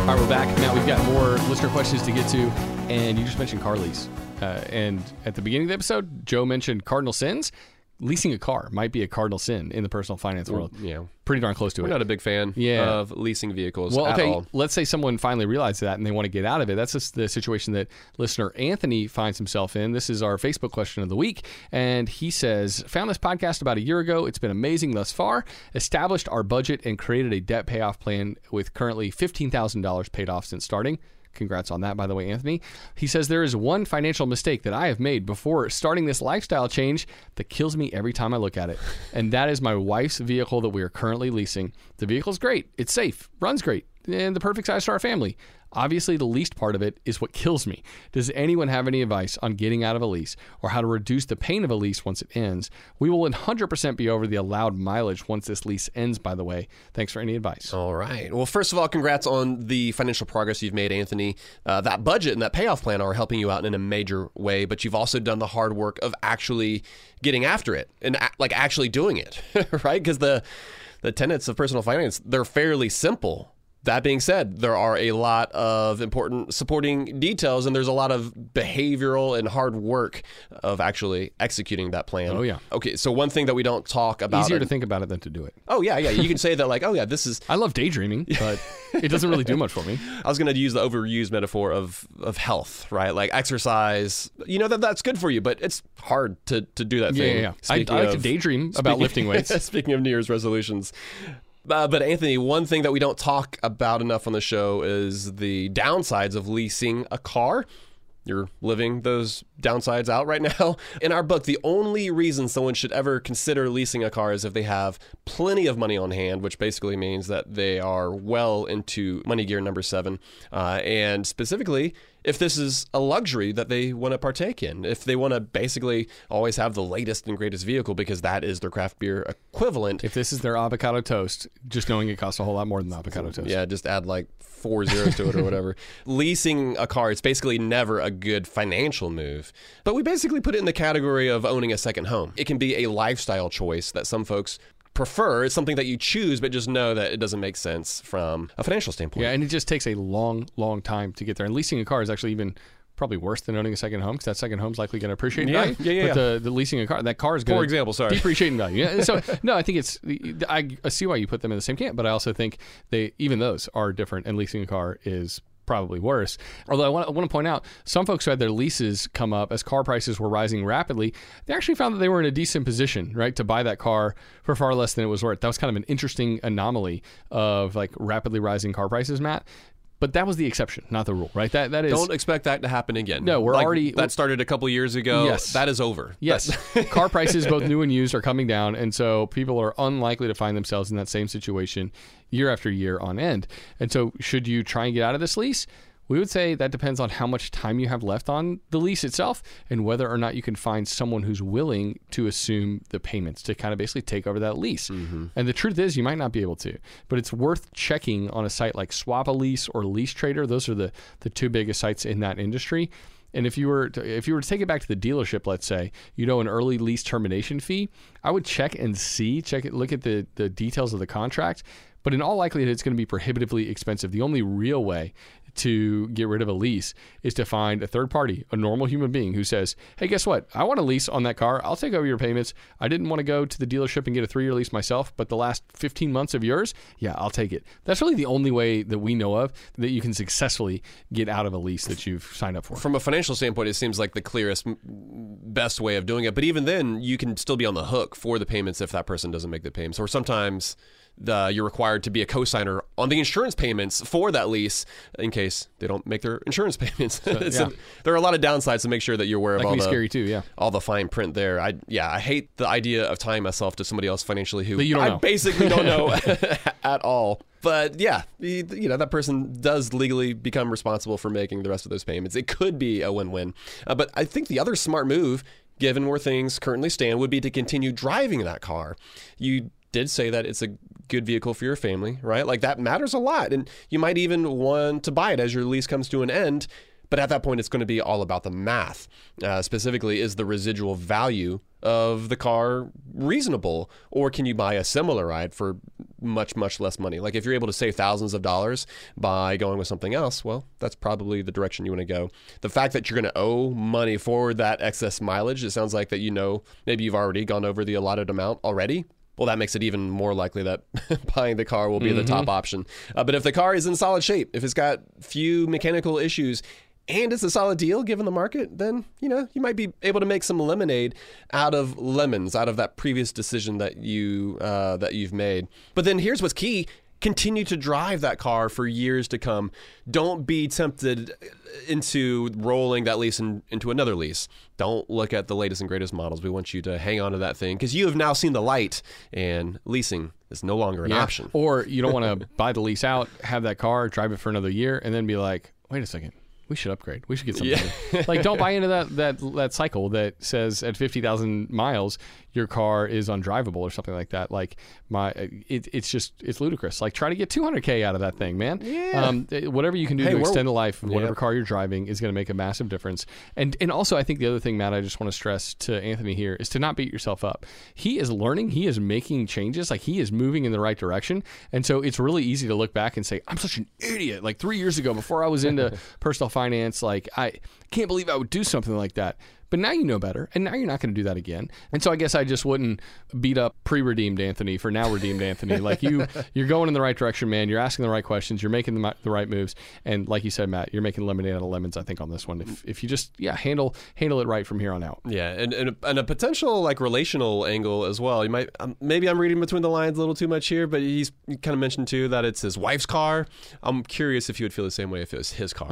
All right, we're back. Now, we've got more listener questions to get to, and you just mentioned car lease. Uh, and at the beginning of the episode, Joe mentioned cardinal sins. Leasing a car might be a cardinal sin in the personal finance world. Yeah. Pretty darn close to We're it. not a big fan Yeah. of leasing vehicles Well, at okay, all. let's say someone finally realizes that and they want to get out of it. That's just the situation that listener Anthony finds himself in. This is our Facebook question of the week. And he says, found this podcast about a year ago. It's been amazing thus far. Established our budget and created a debt payoff plan with currently fifteen thousand dollars paid off since starting. Congrats on that, by the way, Anthony. He says, there is one financial mistake that I have made before starting this lifestyle change that kills me every time I look at it. And that is my wife's vehicle that we are currently leasing. The vehicle's great. It's safe. Runs great. And the perfect size for our family. Obviously, the least part of it is what kills me. Does anyone have any advice on getting out of a lease or how to reduce the pain of a lease once it ends? We will one hundred percent be over the allowed mileage once this lease ends, by the way. Thanks for any advice. All right. Well, first of all, congrats on the financial progress you've made, Anthony. Uh, that budget and that payoff plan are helping you out in a major way, but you've also done the hard work of actually getting after it and a- like actually doing it, right? Because the, the tenets of personal finance, they're fairly simple. That being said, there are a lot of important supporting details, and there's a lot of behavioral and hard work of actually executing that plan. Oh, yeah. Okay, so one thing that we don't talk about... Easier to think about it than to do it. Oh, yeah, yeah. You can say that like, oh, yeah, this is... I love daydreaming, but it doesn't really do much for me. I was going to use the overused metaphor of, of health, right? Like exercise, you know, that that's good for you, but it's hard to, to do that Yeah, thing. yeah, yeah. I, I like to daydream about lifting weights. Speaking of New Year's resolutions. Uh, but Anthony, one thing that we don't talk about enough on the show is the downsides of leasing a car. You're living those downsides out right now. In our book, the only reason someone should ever consider leasing a car is if they have plenty of money on hand, which basically means that they are well into money gear number seven. Uh, and specifically, if this is a luxury that they want to partake in, if they want to basically always have the latest and greatest vehicle because that is their craft beer equivalent. If this is their avocado toast, just knowing it costs a whole lot more than avocado toast. Yeah, just add like four zeros to it or whatever. Leasing a car, it's basically never a good financial move. But we basically put it in the category of owning a second home. It can be a lifestyle choice that some folks prefer. It's something that you choose, but just know that it doesn't make sense from a financial standpoint. Yeah, and it just takes a long, long time to get there. And leasing a car is actually even probably worse than owning a second home because that second home's likely going to appreciate in Yeah, value. yeah, yeah, But yeah. the, the leasing a car, that car is going For to example, sorry. depreciate in value. Yeah, so no, I think it's I, I see why you put them in the same camp, but I also think they even those are different, and leasing a car is probably worse. Although I want, I want to point out, some folks who had their leases come up as car prices were rising rapidly, they actually found that they were in a decent position, right, to buy that car for far less than it was worth. That was kind of an interesting anomaly of like rapidly rising car prices, Matt. But that was the exception, not the rule, right? That that is. Don't expect that to happen again. No, we're Like, already- that started a couple years ago. Yes. That is over. Yes. Car prices, both new and used, are coming down. And so people are unlikely to find themselves in that same situation year after year on end. And so should you try and get out of this lease? We would say that depends on how much time you have left on the lease itself and whether or not you can find someone who's willing to assume the payments to kind of basically take over that lease. Mm-hmm. And the truth is you might not be able to, but it's worth checking on a site like Swap a Lease or Lease Trader. Those are the, the two biggest sites in that industry. And if you were to, if you were to take it back to the dealership, let's say, you know, an early lease termination fee, I would check and see, check it, look at the, the details of the contract. But in all likelihood, it's going to be prohibitively expensive. The only real way to get rid of a lease is to find a third party, a normal human being who says, hey, guess what? I want a lease on that car. I'll take over your payments. I didn't want to go to the dealership and get a three-year lease myself, but the last fifteen months of yours, yeah, I'll take it. That's really the only way that we know of that you can successfully get out of a lease that you've signed up for. From a financial standpoint, it seems like the clearest, m- best way of doing it. But even then, you can still be on the hook for the payments if that person doesn't make the payments. Or sometimes the, you're required to be a co-signer on the insurance payments for that lease in case they don't make their insurance payments. So, It's yeah. a- there are a lot of downsides to make sure that you're aware of That all can be the, scary too, yeah. all the fine print there. I yeah, I hate the idea of tying myself to somebody else financially who That you don't I know. basically don't know at all. But yeah, you you know, that person does legally become responsible for making the rest of those payments. It could be a win-win. Uh, but I think the other smart move, given where things currently stand, would be to continue driving that car. You did say that it's a good vehicle for your family, right? Like that matters a lot. And you might even want to buy it as your lease comes to an end. But at that point, it's going to be all about the math. Uh, specifically, is the residual value of the car reasonable? Or can you buy a similar ride for much, much less money? Like if you're able to save thousands of dollars by going with something else, well, that's probably the direction you want to go. The fact that you're going to owe money for that excess mileage, it sounds like that you know maybe you've already gone over the allotted amount already. Well, that makes it even more likely that buying the car will be mm-hmm. the top option. Uh, but if the car is in solid shape, if it's got few mechanical issues, and it's a solid deal given the market, then, you know, you might be able to make some lemonade out of lemons, out of that previous decision that, you, uh, that you've made. But then here's what's key. Continue to drive that car for years to come. Don't be tempted into rolling that lease in, into another lease. Don't look at the latest and greatest models. We want you to hang on to that thing because you have now seen the light, and leasing is no longer an yeah. option. Or you don't want to buy the lease out, have that car, drive it for another year, and then be like, wait a second. We should upgrade. We should get something. Yeah. Like, don't buy into that that that cycle that says at fifty thousand miles your car is undrivable or something like that. Like my, it, it's just it's ludicrous. Like try to get two hundred K out of that thing, man. Yeah. Um, whatever you can do hey, to extend the life of whatever yeah. car you're driving is going to make a massive difference. And and also I think the other thing, Matt, I just want to stress to Anthony here is to not beat yourself up. He is learning. He is making changes. Like he is moving in the right direction. And so it's really easy to look back and say, I'm such an idiot. Like three years ago, before I was into personal finance, like I can't believe I would do something like that. But now you know better, and now you're not going to do that again. And so I guess I just wouldn't beat up pre-redeemed Anthony for now redeemed Anthony. Like you, you're going in the right direction, man. You're asking the right questions. You're making the, the right moves. And like you said, Matt, you're making lemonade out of lemons, I think, on this one. If if you just, yeah, handle handle it right from here on out. Yeah, and and a, and a potential like relational angle as well. You might um, maybe I'm reading between the lines a little too much here, but he's he kind of mentioned too that it's his wife's car. I'm curious if you would feel the same way if it was his car,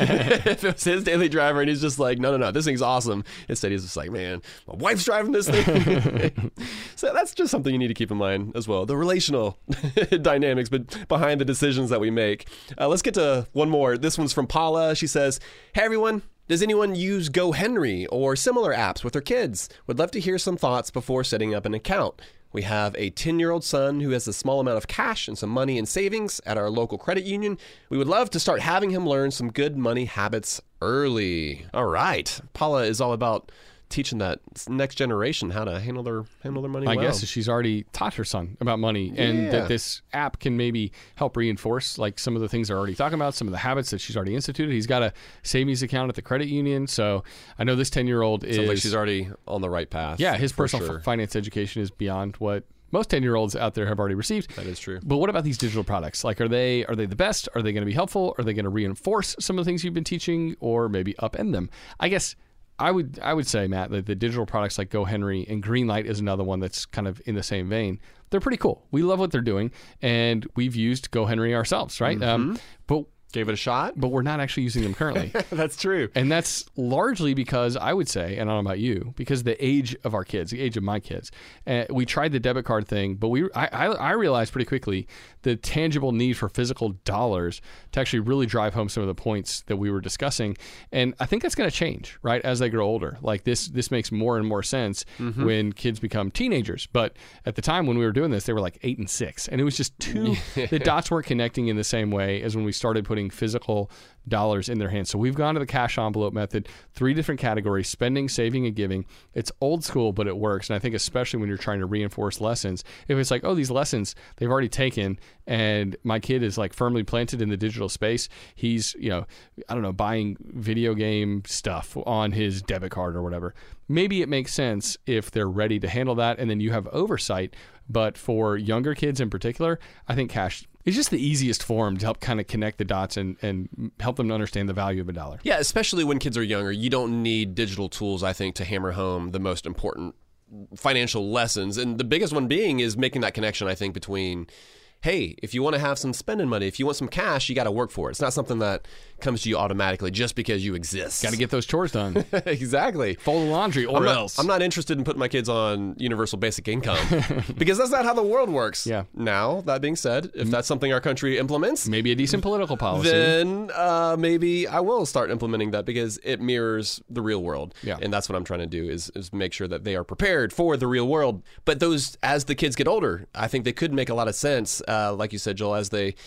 if it was his daily driver, and he's just like, no, no, no, this thing's awesome. Instead, he's just like, man, my wife's driving this thing. So that's just something you need to keep in mind as well. The relational dynamics but behind the decisions that we make. Uh, let's get to one more. This one's from Paula. She says, hey, everyone. Does anyone use GoHenry or similar apps with their kids? Would love to hear some thoughts before setting up an account. We have a ten-year-old son who has a small amount of cash and some money in savings at our local credit union. We would love to start having him learn some good money habits early. All right. Paula is all about teaching that next generation how to handle their handle their money I well. guess she's already taught her son about money, and yeah. that this app can maybe help reinforce like some of the things they're already talking about, some of the habits that she's already instituted. He's got a savings account at the credit union, so I know this ten-year-old is... Sounds like she's already on the right path. Yeah, his personal sure. f- finance education is beyond what most ten-year-olds out there have already received. That is true. But what about these digital products? Like, are they are they the best? Are they going to be helpful? Are they going to reinforce some of the things you've been teaching, or maybe upend them? I guess I would I would say, Matt, that the digital products like GoHenry and Greenlight is another one that's kind of in the same vein. They're pretty cool. We love what they're doing, and we've used GoHenry ourselves, right? Mm-hmm. Um, but Gave it a shot. But we're not actually using them currently. That's true. And that's largely because I would say, and I don't know about you, because the age of our kids, the age of my kids, uh, we tried the debit card thing, but we I, I, I realized pretty quickly the tangible need for physical dollars to actually really drive home some of the points that we were discussing. And I think that's going to change, right, as they grow older. Like this this makes more and more sense mm-hmm. when kids become teenagers. But at the time when we were doing this, they were like eight and six. And it was just too, the dots weren't connecting in the same way as when we started putting physical dollars in their hands. So we've gone to the cash envelope method, three different categories: spending, saving, and giving. It's old school, but it works. And I think especially when you're trying to reinforce lessons, if it's like, oh, these lessons they've already taken and my kid is like firmly planted in the digital space, he's, you know, I don't know, buying video game stuff on his debit card or whatever. Maybe it makes sense if they're ready to handle that and then you have oversight. But for younger kids in particular, I think cash is just the easiest form to help kind of connect the dots and, and help them to understand the value of a dollar. Yeah, especially when kids are younger. You don't need digital tools, I think, to hammer home the most important financial lessons. And the biggest one being is making that connection, I think, between, hey, if you want to have some spending money, if you want some cash, you got to work for it. It's not something that comes to you automatically just because you exist. Got to get those chores done. Exactly. Fold the laundry or I'm not, else. I'm not interested in putting my kids on universal basic income because that's not how the world works. Yeah. Now, that being said, if that's something our country implements, maybe a decent political policy, then uh, maybe I will start implementing that because it mirrors the real world. Yeah. And that's what I'm trying to do is, is make sure that they are prepared for the real world. But those, as the kids get older, I think they could make a lot of sense, uh, like you said, Joel, as they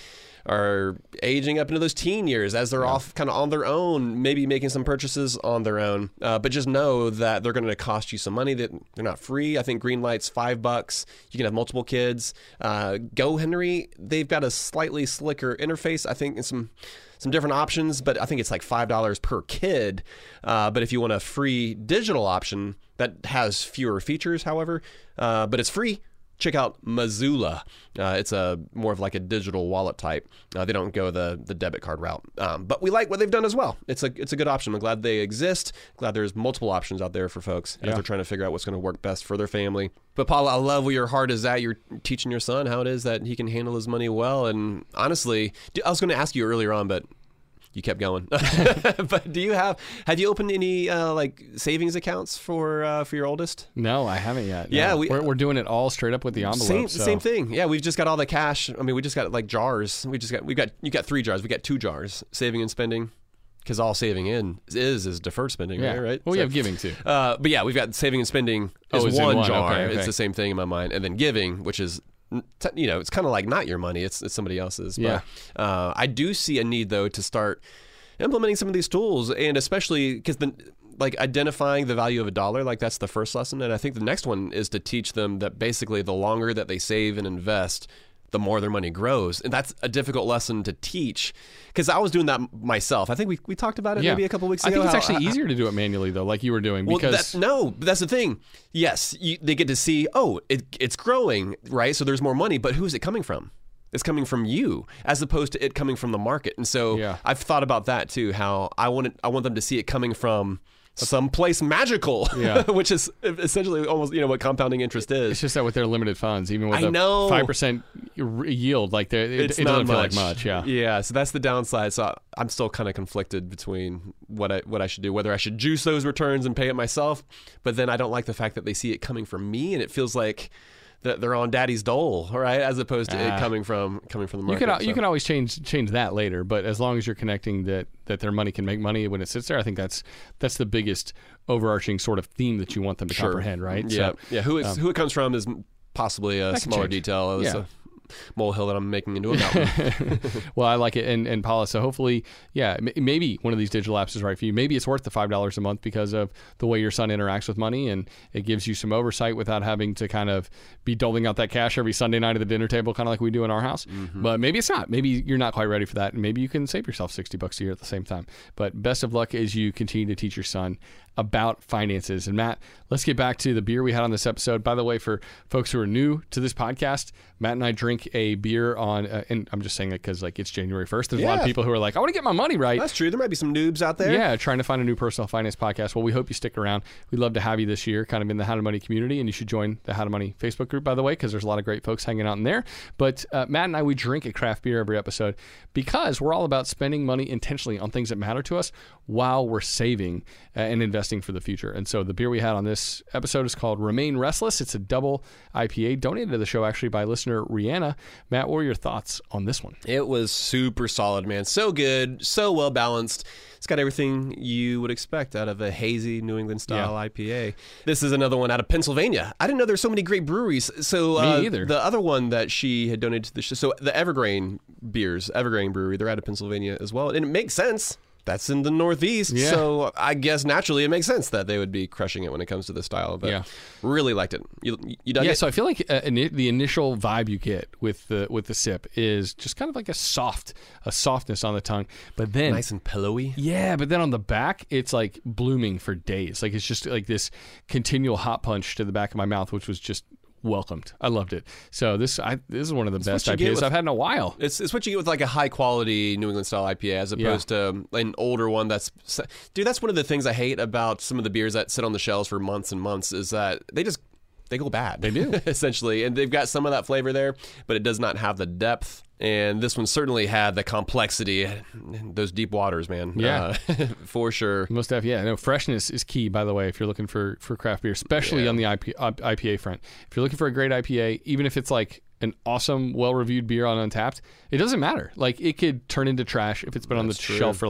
are aging up into those teen years as they're yeah. off kind of on their own, maybe making some purchases on their own. Uh, but just know that they're going to cost you some money, that they're not free. I think Greenlight's five bucks. You can have multiple kids. Uh, GoHenry, they've got a slightly slicker interface, I think, and some some different options, but I think it's like five dollars per kid. Uh, but if you want a free digital option that has fewer features, however, uh, but it's free, check out Mazula. Uh, it's a more of like a digital wallet type. Uh, they don't go the the debit card route, um, but we like what they've done as well. It's a it's a good option. I'm glad they exist. Glad there's multiple options out there for folks yeah. as they're trying to figure out what's going to work best for their family. But Paula, I love where your heart is at. You're teaching your son how it is that he can handle his money well. And honestly, I was going to ask you earlier on, but you kept going. But do you have have you opened any uh, like savings accounts for uh, for your oldest? No, I haven't yet. No. Yeah, we, we're, we're doing it all straight up with the envelope. Same, so. same thing. Yeah, we've just got all the cash. I mean, we just got like jars. We just got we got you got three jars. We got two jars, saving and spending. Because all saving in is is deferred spending, yeah. right? right? Well, we so, have giving too. Uh, but yeah, we've got saving and spending oh, is one, one jar. Okay, okay. It's the same thing in my mind. And then giving, which is, you know, it's kind of like not your money. It's, it's somebody else's. Yeah. But uh, I do see a need, though, to start implementing some of these tools, and especially because the like identifying the value of a dollar, like that's the first lesson. And I think the next one is to teach them that basically the longer that they save and invest, the more their money grows. And that's a difficult lesson to teach, because I was doing that myself. I think we we talked about it yeah. maybe a couple weeks ago. ago. I think it's how, actually I, easier to do it manually, though, like you were doing. Well, because that, no, but that's the thing. Yes, you, they get to see, oh, it, it's growing, right? So there's more money, but who is it coming from? It's coming from you, as opposed to it coming from the market. And so yeah. I've thought about that too, how I want it, I want them to see it coming from someplace magical, yeah. which is essentially almost, you know, what compounding interest is. It's just that with their limited funds, even with I a know. five percent yield, like it, it's it not doesn't much. feel like much. Yeah. Yeah. So that's the downside. So I'm still kind of conflicted between what I, what I should do, whether I should juice those returns and pay it myself. But then I don't like the fact that they see it coming from me, and it feels like that they're on daddy's dole, right? As opposed to uh, it coming from coming from the market. You can so. you can always change change that later, but as long as you're connecting that that their money can make money when it sits there, I think that's that's the biggest overarching sort of theme that you want them to sure. comprehend, right? Yeah, so, yeah. Who, um, who it comes from is possibly a smaller change. detail. It was yeah. a molehill that I'm making into a mountain. Well, I like it. And, and Paula, so hopefully, yeah, m- maybe one of these digital apps is right for you. Maybe it's worth the five dollars a month because of the way your son interacts with money, and it gives you some oversight without having to kind of be doling out that cash every Sunday night at the dinner table, kind of like we do in our house. Mm-hmm. But maybe it's not. Maybe you're not quite ready for that, and maybe you can save yourself sixty bucks a year at the same time. But best of luck as you continue to teach your son about finances. And Matt, let's get back to the beer we had on this episode. By the way, for folks who are new to this podcast, Matt and I drink a beer on, uh, and I'm just saying that because like it's January first. There's yeah. a lot of people who are like, I want to get my money right. That's true. There might be some noobs out there. Yeah, trying to find a new personal finance podcast. Well, we hope you stick around. We'd love to have you this year, kind of in the How to Money community, and you should join the How to Money Facebook group, by the way, because there's a lot of great folks hanging out in there. But uh, Matt and I, we drink a craft beer every episode because we're all about spending money intentionally on things that matter to us while we're saving uh, and investing for the future. And so the beer we had on this episode is called Remain Restless. It's a double I P A donated to the show actually by listener Rihanna. Matt, what were your thoughts on this one? It was super solid, man. So good, so well balanced. It's got everything you would expect out of a hazy New England style yeah. I P A. This is another one out of Pennsylvania. I didn't know there's so many great breweries. So uh, Me either. The other one that she had donated to the show, so the Evergreen beers, Evergreen Brewery, they're out of Pennsylvania as well. And it makes sense. That's in the Northeast, yeah. so I guess naturally it makes sense that they would be crushing it when it comes to the style. But yeah. really liked it. You, you dug yeah, it? so I feel like uh, ini- the initial vibe you get with the with the sip is just kind of like a soft, a softness on the tongue, but then nice and pillowy. Yeah, but then on the back, it's like blooming for days. Like it's just like this continual hot punch to the back of my mouth, which was just welcomed. I loved it. So this I, this is one of the it's best I P As with, I've had in a while. It's, it's what you get with like a high quality New England style I P A as opposed yeah. to an older one. That's dude. That's one of the things I hate about some of the beers that sit on the shelves for months and months is that they just they go bad. They do essentially, and they've got some of that flavor there, but it does not have the depth. And this one certainly had the complexity, those deep waters, man. Yeah, uh, for sure. Most def, yeah. No, freshness is key, by the way, if you're looking for, for craft beer, especially yeah. on the I P, I P A front. If you're looking for a great I P A, even if it's like an awesome, well-reviewed beer on Untappd, it doesn't matter. Like, it could turn into trash if it's been That's on the true. shelf for like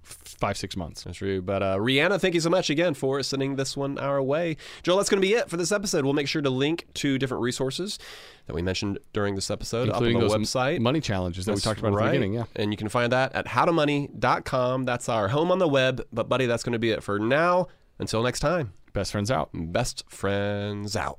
five, six months. That's true. But uh, Rihanna, thank you so much again for sending this one our way. Joel, that's going to be it for this episode. We'll make sure to link to different resources that we mentioned during this episode, including up on the those website. money challenges that That's we talked about right. at the beginning. Yeah. And you can find that at how to money dot com. That's our home on the web. But, buddy, that's going to be it for now. Until next time. Best friends out. Best friends out.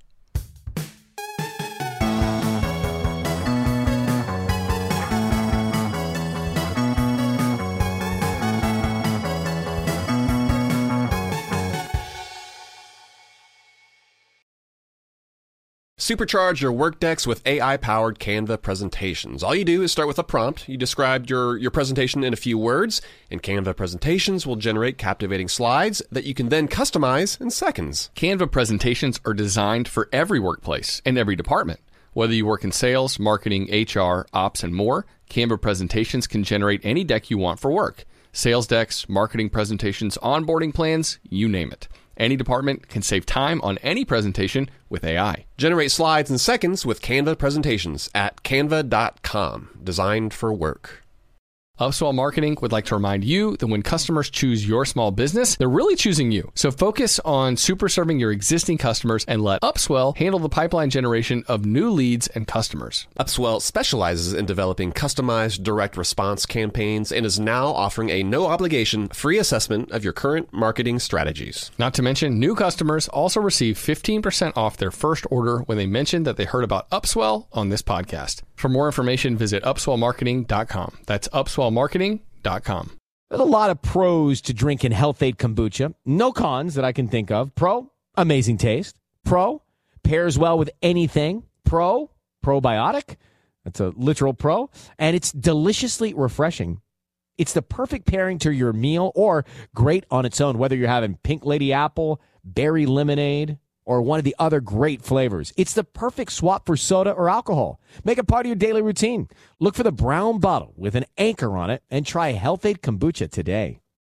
Supercharge your Workdex with A I-powered Canva presentations. All you do is start with a prompt. You describe your, your presentation in a few words, and Canva presentations will generate captivating slides that you can then customize in seconds. Canva presentations are designed for every workplace and every department. Whether you work in sales, marketing, H R, ops, and more, Canva presentations can generate any deck you want for work. Sales decks, marketing presentations, onboarding plans, you name it. Any department can save time on any presentation with A I. Generate slides in seconds with Canva presentations at canva dot com. Designed for work. Upswell Marketing would like to remind you that when customers choose your small business, they're really choosing you. So focus on super serving your existing customers and let Upswell handle the pipeline generation of new leads and customers. Upswell specializes in developing customized direct response campaigns and is now offering a no-obligation free assessment of your current marketing strategies. Not to mention, new customers also receive fifteen percent off their first order when they mention that they heard about Upswell on this podcast. For more information, visit upswell marketing dot com. That's upswell marketing dot com. There's a lot of pros to drinking Health-Ade kombucha. No cons that I can think of. Pro, amazing taste. Pro, pairs well with anything. Pro, probiotic. That's a literal pro. And it's deliciously refreshing. It's the perfect pairing to your meal or great on its own, whether you're having pink lady apple, berry lemonade, or one of the other great flavors. It's the perfect swap for soda or alcohol. Make it part of your daily routine. Look for the brown bottle with an anchor on it and try Health-Ade kombucha today.